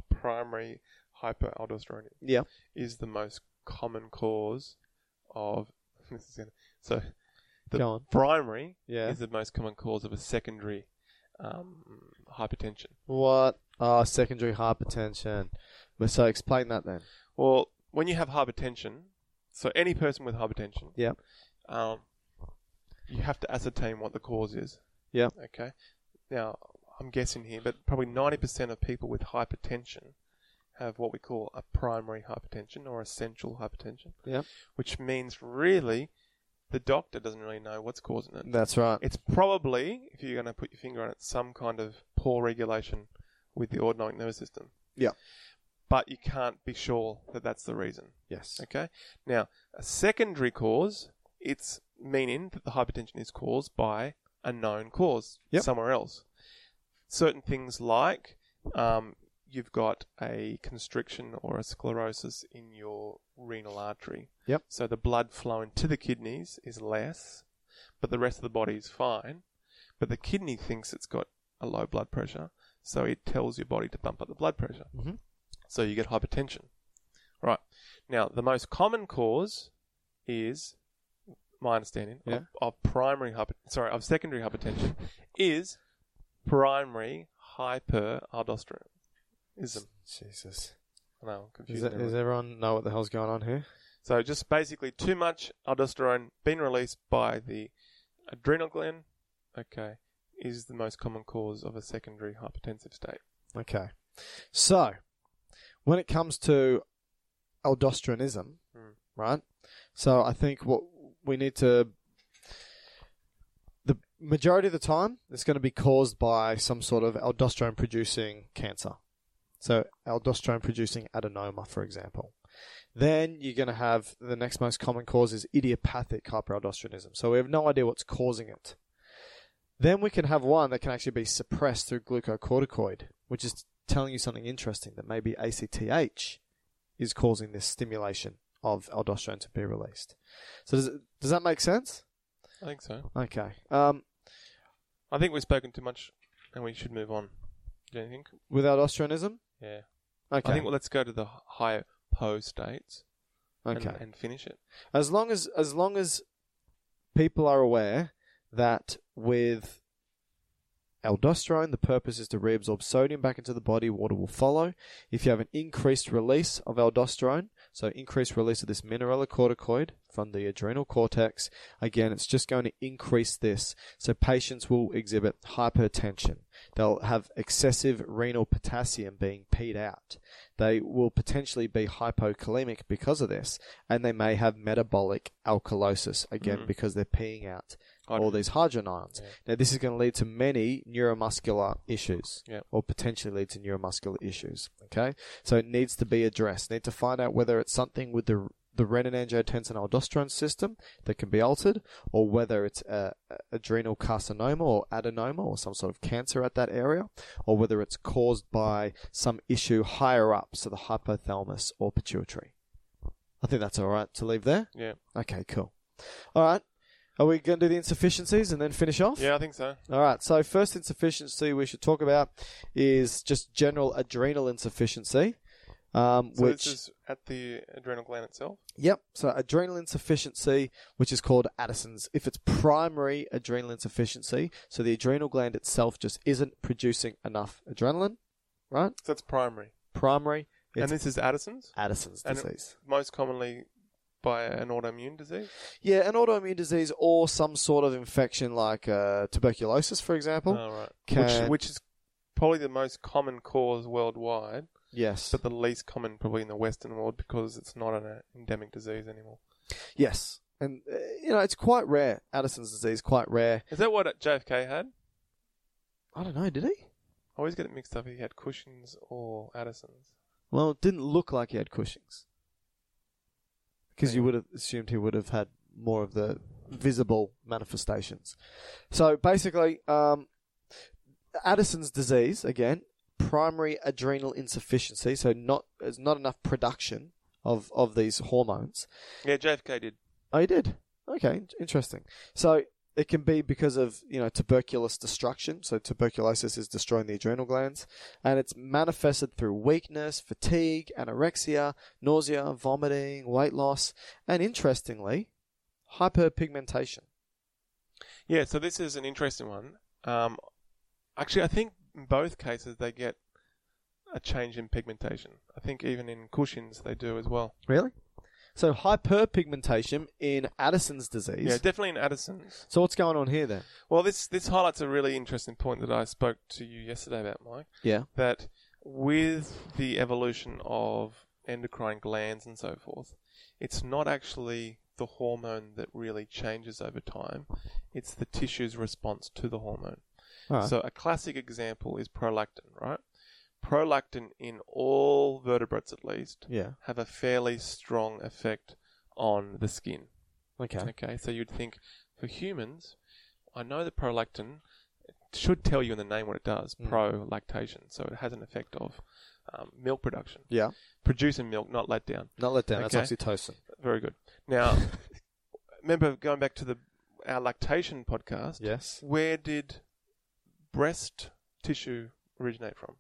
hyperaldosteronism is the most common cause of primary is the most common cause of a secondary hypertension. What? Secondary hypertension. So explain that then. Well, when you have hypertension, so any person with hypertension, you have to ascertain what the cause is. Yeah. Okay. Now, I'm guessing here, but probably 90% of people with hypertension have what we call a primary hypertension or essential hypertension. Yeah. Which means really the doctor doesn't really know what's causing it. That's right. It's probably, if you're going to put your finger on it, some kind of poor regulation with the autonomic nervous system. Yeah. But you can't be sure that that's the reason. Yes. Okay. Now, a secondary cause, it's meaning that the hypertension is caused by a known cause somewhere else. Certain things like you've got a constriction or a sclerosis in your renal artery. Yep. So the blood flowing to the kidneys is less, but the rest of the body is fine. But the kidney thinks it's got a low blood pressure, so it tells your body to bump up the blood pressure. Mm-hmm. So you get hypertension. Right. Now, the most common cause is, my understanding, of secondary hypertension is primary hyperaldosteronism. Jesus. I know, I'm confused. Does everyone know what the hell's going on here? So just basically too much aldosterone being released by the adrenal gland, is the most common cause of a secondary hypertensive state. Okay. So, when it comes to aldosteronism, right? So I think what we need to... The majority of the time, it's going to be caused by some sort of aldosterone-producing cancer. So aldosterone-producing adenoma, for example. Then you're going to have the next most common cause is idiopathic hyperaldosteronism. So we have no idea what's causing it. Then we can have one that can actually be suppressed through glucocorticoid, which is telling you something interesting, that maybe ACTH is causing this stimulation of aldosterone to be released. So does that make sense? I think so. Okay. I think we've spoken too much and we should move on. Do you think? With aldosteronism? Yeah. Okay. I think let's go to the hypo states. Okay. and finish it. As long as people are aware that with aldosterone, the purpose is to reabsorb sodium back into the body, water will follow. If you have an increased release of aldosterone, so increased release of this mineralocorticoid from the adrenal cortex, again, it's just going to increase this. So patients will exhibit hypertension. They'll have excessive renal potassium being peed out. They will potentially be hypokalemic because of this, and they may have metabolic alkalosis, again, because they're peeing out all these hydrogen ions. Yeah. Now, this is going to lead to many neuromuscular issues, Yeah. or potentially lead to neuromuscular issues. Okay, so it needs to be addressed. Need to find out whether it's something with the renin-angiotensin-aldosterone system that can be altered, or whether it's adrenal carcinoma or adenoma or some sort of cancer at that area, or whether it's caused by some issue higher up, so the hypothalamus or pituitary. I think that's all right to leave there. Yeah. Okay, cool. All right. Are we going to do the insufficiencies and then finish off? Yeah, I think so. All right. So first insufficiency we should talk about is just general adrenal insufficiency. So Which this is at the adrenal gland itself? Yep. So adrenal insufficiency, which is called Addison's. If it's primary adrenal insufficiency, so the adrenal gland itself just isn't producing enough adrenaline, right? So that's primary. Primary. And It's this is Addison's? Addison's And disease. most commonly by an autoimmune disease? Yeah, an autoimmune disease or some sort of infection like tuberculosis, for example. Oh, right. Can- Which is probably the most common cause worldwide, Yes. but the least common probably in the Western world because it's not an endemic disease anymore. Yes. And, it's quite rare. Addison's disease, quite rare. Is that what JFK had? I don't know, did he? I always get it mixed up if he had Cushing's or Addison's. Well, it didn't look like he had Cushing's. Because you Yeah. would have assumed he would have had more of the visible manifestations. So basically, Addison's disease, again, primary adrenal insufficiency, so there's not enough production of these hormones. Yeah, JFK did. Oh, you did? Okay, interesting. So it can be because of, tuberculous destruction. So tuberculosis is destroying the adrenal glands. And it's manifested through weakness, fatigue, anorexia, nausea, vomiting, weight loss, and interestingly, hyperpigmentation. Yeah, so this is an interesting one. Actually, I think in both cases they get a change in pigmentation. I think even in Cushing's they do as well. Really? So hyperpigmentation in Addison's disease. Yeah, definitely in Addison's. So what's going on here then? Well, this highlights a really interesting point that I spoke to you yesterday about, Mike. Yeah. That with the evolution of endocrine glands and so forth, it's not actually the hormone that really changes over time. It's the tissue's response to the hormone. All right. So a classic example is prolactin, right? Prolactin in all vertebrates at least Yeah. have a fairly strong effect on the skin. Okay. Okay, so you'd think for humans, I know that prolactin should tell you in the name what it does, prolactation. So it has an effect of milk production. Yeah. Producing milk, not let down. Not let down. Okay. That's oxytocin. Very good. Now, remember going back to our lactation podcast, Yes. where did breast tissue originate from?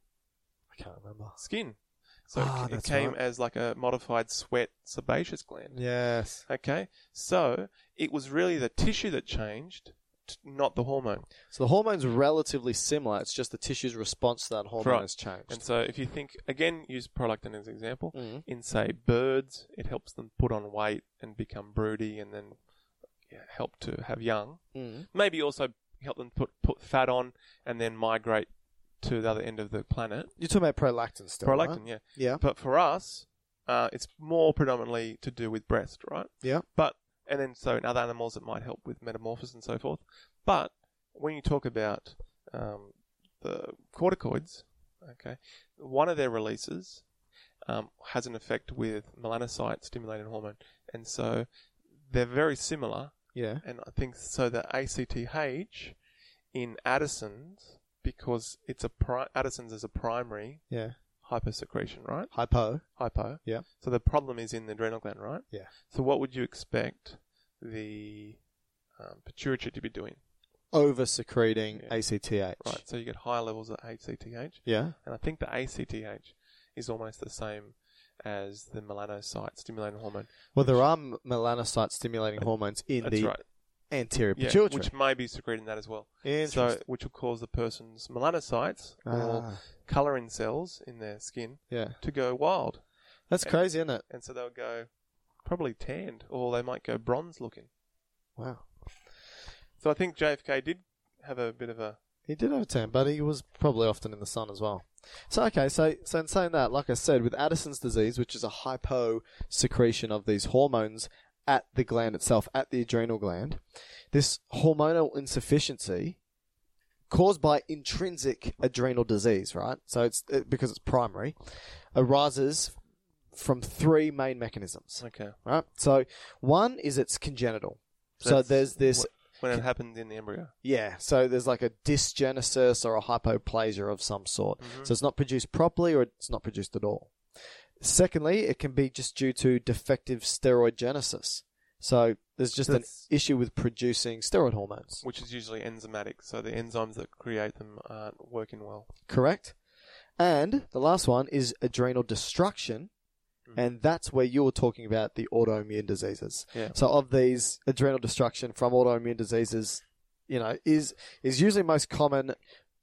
I can't remember. Skin. So it that's came right. as like a modified sweat sebaceous gland. Yes. Okay? So it was really the tissue that changed, not the hormone. So the hormone's relatively similar. It's just the tissue's response to that hormone Right. has changed. And so if you think, again, use prolactin as an example, Mhm. in, say, birds, it helps them put on weight and become broody and then help to have young. Mm. Maybe also help them put fat on and then migrate to the other end of the planet. You're talking about prolactin still, Prolactin, right? yeah. Yeah. But for us, it's more predominantly to do with breast, right? Yeah. And then so in other animals it might help with metamorphosis and so forth. But when you talk about the corticoids, okay, one of their releases has an effect with melanocyte-stimulating hormone. And so they're very similar. Yeah. And I think so the ACTH in Addison's, because it's Addison's is a primary Yeah. hypersecretion, right? Hypo. Hypo. Yeah. So the problem is in the adrenal gland, right? Yeah. So what would you expect the pituitary to be doing? Over secreting Yeah. ACTH. Right. So you get higher levels of ACTH. Yeah. And I think the ACTH is almost the same as the melanocyte-stimulating hormone. Well, there are melanocyte-stimulating hormones in That's the right. anterior Yeah, pituitary. which may be secreting that as well. Interesting. So, which will cause the person's melanocytes, or colouring cells in their skin, to go wild. That's crazy, isn't it? And so they'll go probably tanned, or they might go bronze looking. Wow. So I think JFK did have a bit of a... He did have a tan, but he was probably often in the sun as well. So, okay, so in saying that, like I said, with Addison's disease, which is a hypo-secretion of these hormones at the gland itself, at the adrenal gland, this hormonal insufficiency caused by intrinsic adrenal disease, right? So because it's primary, arises from three main mechanisms. Okay. Right? So one is it's congenital. So there's this... When it happens in the embryo. Yeah, so there's like a dysgenesis or a hypoplasia of some sort. Mm-hmm. So it's not produced properly or it's not produced at all. Secondly, it can be just due to defective steroid genesis. So there's just an issue with producing steroid hormones. Which is usually enzymatic, so the enzymes that create them aren't working well. Correct. And the last one is adrenal destruction. And that's where you were talking about the autoimmune diseases. Yeah. So of these, adrenal destruction from autoimmune diseases, is usually most common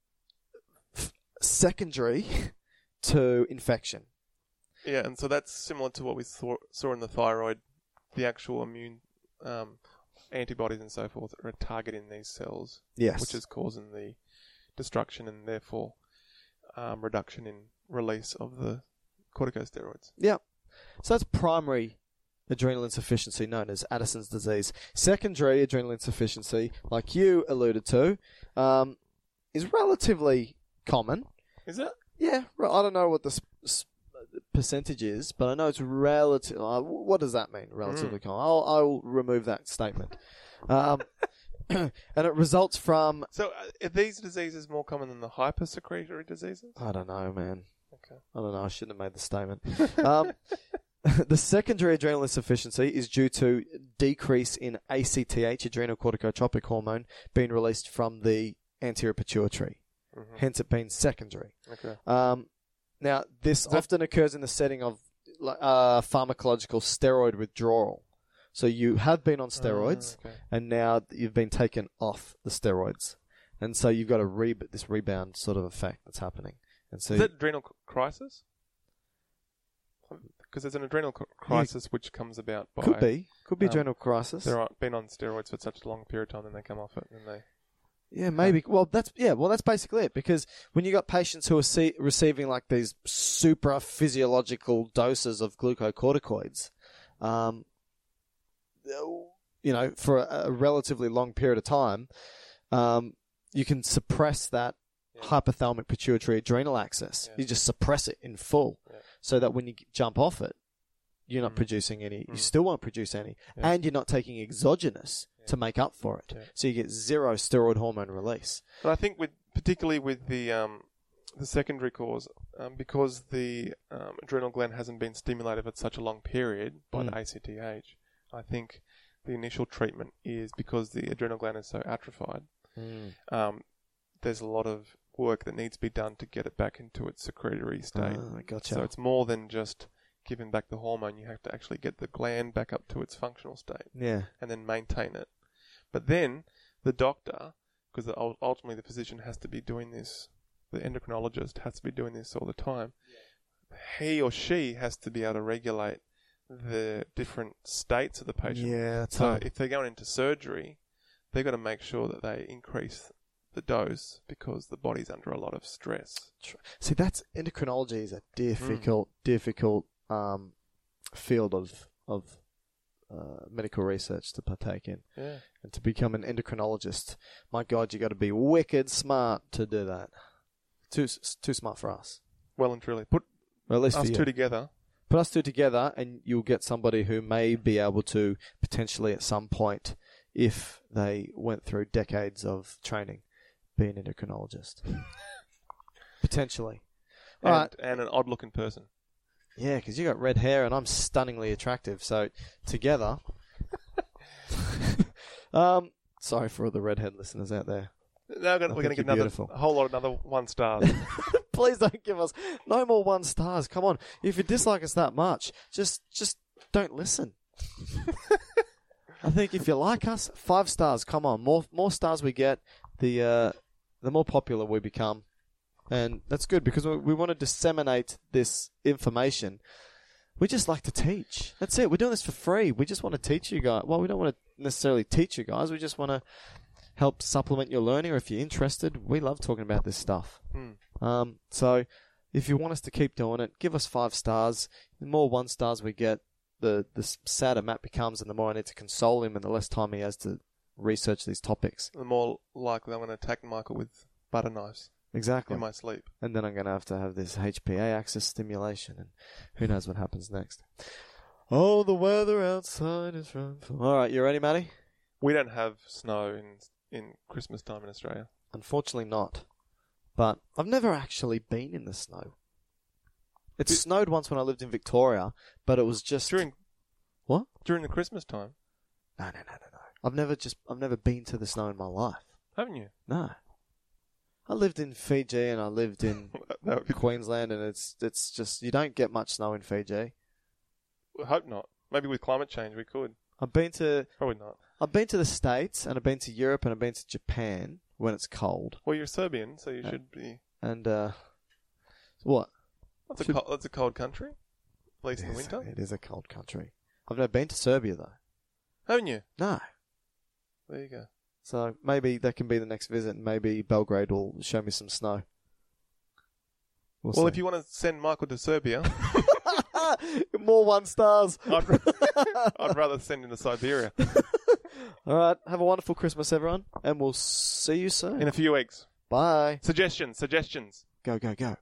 secondary to infection. Yeah, and so that's similar to what we saw in the thyroid. The actual immune antibodies and so forth are targeting these cells. Yes. Which is causing the destruction and therefore reduction in release of the corticosteroids. Yeah. So that's primary adrenal insufficiency, known as Addison's disease. Secondary adrenal insufficiency, like you alluded to, is relatively common. Is it? Yeah. I don't know what the percentage is, but I know it's relative. What does that mean, relatively common? I'll remove that statement. And it results from... So are these diseases more common than the hypersecretory diseases? I don't know, man. Okay. I don't know. I shouldn't have made the statement. The secondary adrenal insufficiency is due to decrease in ACTH, adrenocorticotropic hormone, being released from the anterior pituitary. Mm-hmm. Hence it being secondary. Okay. Now, this often occurs in the setting of pharmacological steroid withdrawal. So you have been on steroids, and now you've been taken off the steroids. And so you've got this rebound sort of effect that's happening. And so is that adrenal crisis? Because there's an adrenal crisis which comes about by... Could be adrenal crisis. They've been on steroids for such a long period of time, then they come off it, and then they... Yeah, maybe. Well, that's basically it. Because when you got patients who are receiving like these super physiological doses of glucocorticoids, for a relatively long period of time, you can suppress that hypothalamic pituitary adrenal axis. You just suppress it in full, so that when you jump off it, you're not producing any. You still won't produce any, and you're not taking exogenous to make up for it. So you get zero steroid hormone release. But I think particularly with the secondary cause, because the adrenal gland hasn't been stimulated for such a long period by the ACTH, I think the initial treatment is because the adrenal gland is so atrophied. There's a lot of work that needs to be done to get it back into its secretory state. Gotcha. So it's more than just giving back the hormone. You have to actually get the gland back up to its functional state. Yeah. And then maintain it. But then the doctor, because ultimately the physician has to be doing this, the endocrinologist has to be doing this all the time, he or she has to be able to regulate the different states of the patient. Yeah, that's so hard. if they're going into surgery, they've got to make sure that they increase the dose because the body's under a lot of stress. See, endocrinology is a difficult field of medical research to partake in. Yeah. And to become an endocrinologist, my God, you got to be wicked smart to do that. Too smart for us. Well and truly. Put at least us two together. Put us two together, and you'll get somebody who may be able to potentially at some point, if they went through decades of training, be an endocrinologist. Potentially. And an odd-looking person. Yeah, because you got red hair and I'm stunningly attractive. So together, sorry for all the redhead listeners out there. No, we're going to get a whole lot of another 1 star. Please don't give us no more 1 stars. Come on. If you dislike us that much, just don't listen. I think if you like us, 5 stars. Come on. More stars we get, the more popular we become. And that's good because we want to disseminate this information. We just like to teach. That's it. We're doing this for free. We just want to teach you guys. Well, we don't want to necessarily teach you guys. We just want to help supplement your learning, or if you're interested, we love talking about this stuff. So if you want us to keep doing it, give us 5 stars. The more 1 stars we get, the sadder Matt becomes, and the more I need to console him, and the less time he has to research these topics. The more likely I'm going to attack Michael with butter knives. Exactly. In my sleep. And then I'm going to have this HPA axis stimulation, and who knows what happens next. Oh, the weather outside is frightful. All right, you ready, Matty? We don't have snow in Christmas time in Australia. Unfortunately not. But I've never actually been in the snow. It snowed once when I lived in Victoria, but it was just... What? During the Christmas time? No. I've never been to the snow in my life. Haven't you? No. I lived in Fiji and I lived in Queensland, and it's just, you don't get much snow in Fiji. I hope not. Maybe with climate change we could. Probably not. I've been to the States, and I've been to Europe, and I've been to Japan when it's cold. Well, you're Serbian, so you should be. And what? That's a cold country. At least in the winter. It is a cold country. I've never been to Serbia though. Haven't you? No. There you go. So maybe that can be the next visit, and maybe Belgrade will show me some snow. We'll see. If you want to send Michael to Serbia... More 1 stars. I'd rather send him to Siberia. All right. Have a wonderful Christmas, everyone, and we'll see you soon. In a few weeks. Bye. Suggestions. Go.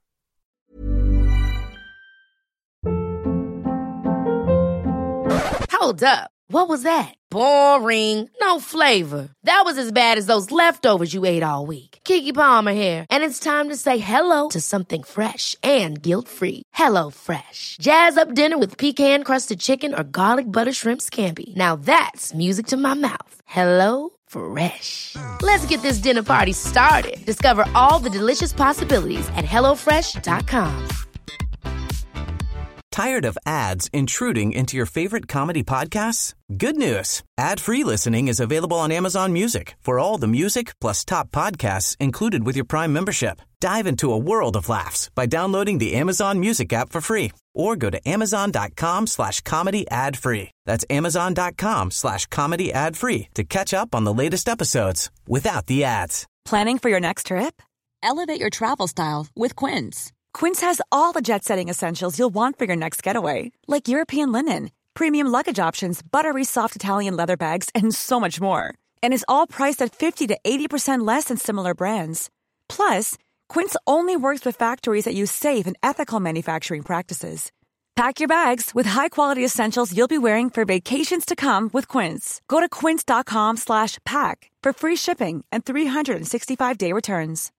Hold up. What was that? Boring. No flavor. That was as bad as those leftovers you ate all week. Keke Palmer here, and it's time to say hello to something fresh and guilt-free. Hello Fresh. Jazz up dinner with pecan-crusted chicken or garlic butter shrimp scampi. Now that's music to my mouth. Hello Fresh. Let's get this dinner party started. Discover all the delicious possibilities at HelloFresh.com. Tired of ads intruding into your favorite comedy podcasts? Good news. Ad-free listening is available on Amazon Music for all the music plus top podcasts included with your Prime membership. Dive into a world of laughs by downloading the Amazon Music app for free or go to amazon.com/comedy ad-free. That's amazon.com/comedy ad-free to catch up on the latest episodes without the ads. Planning for your next trip? Elevate your travel style with Quince. Quince has all the jet-setting essentials you'll want for your next getaway, like European linen, premium luggage options, buttery soft Italian leather bags, and so much more. And is all priced at 50 to 80% less than similar brands. Plus, Quince only works with factories that use safe and ethical manufacturing practices. Pack your bags with high-quality essentials you'll be wearing for vacations to come with Quince. Go to quince.com/pack for free shipping and 365-day returns.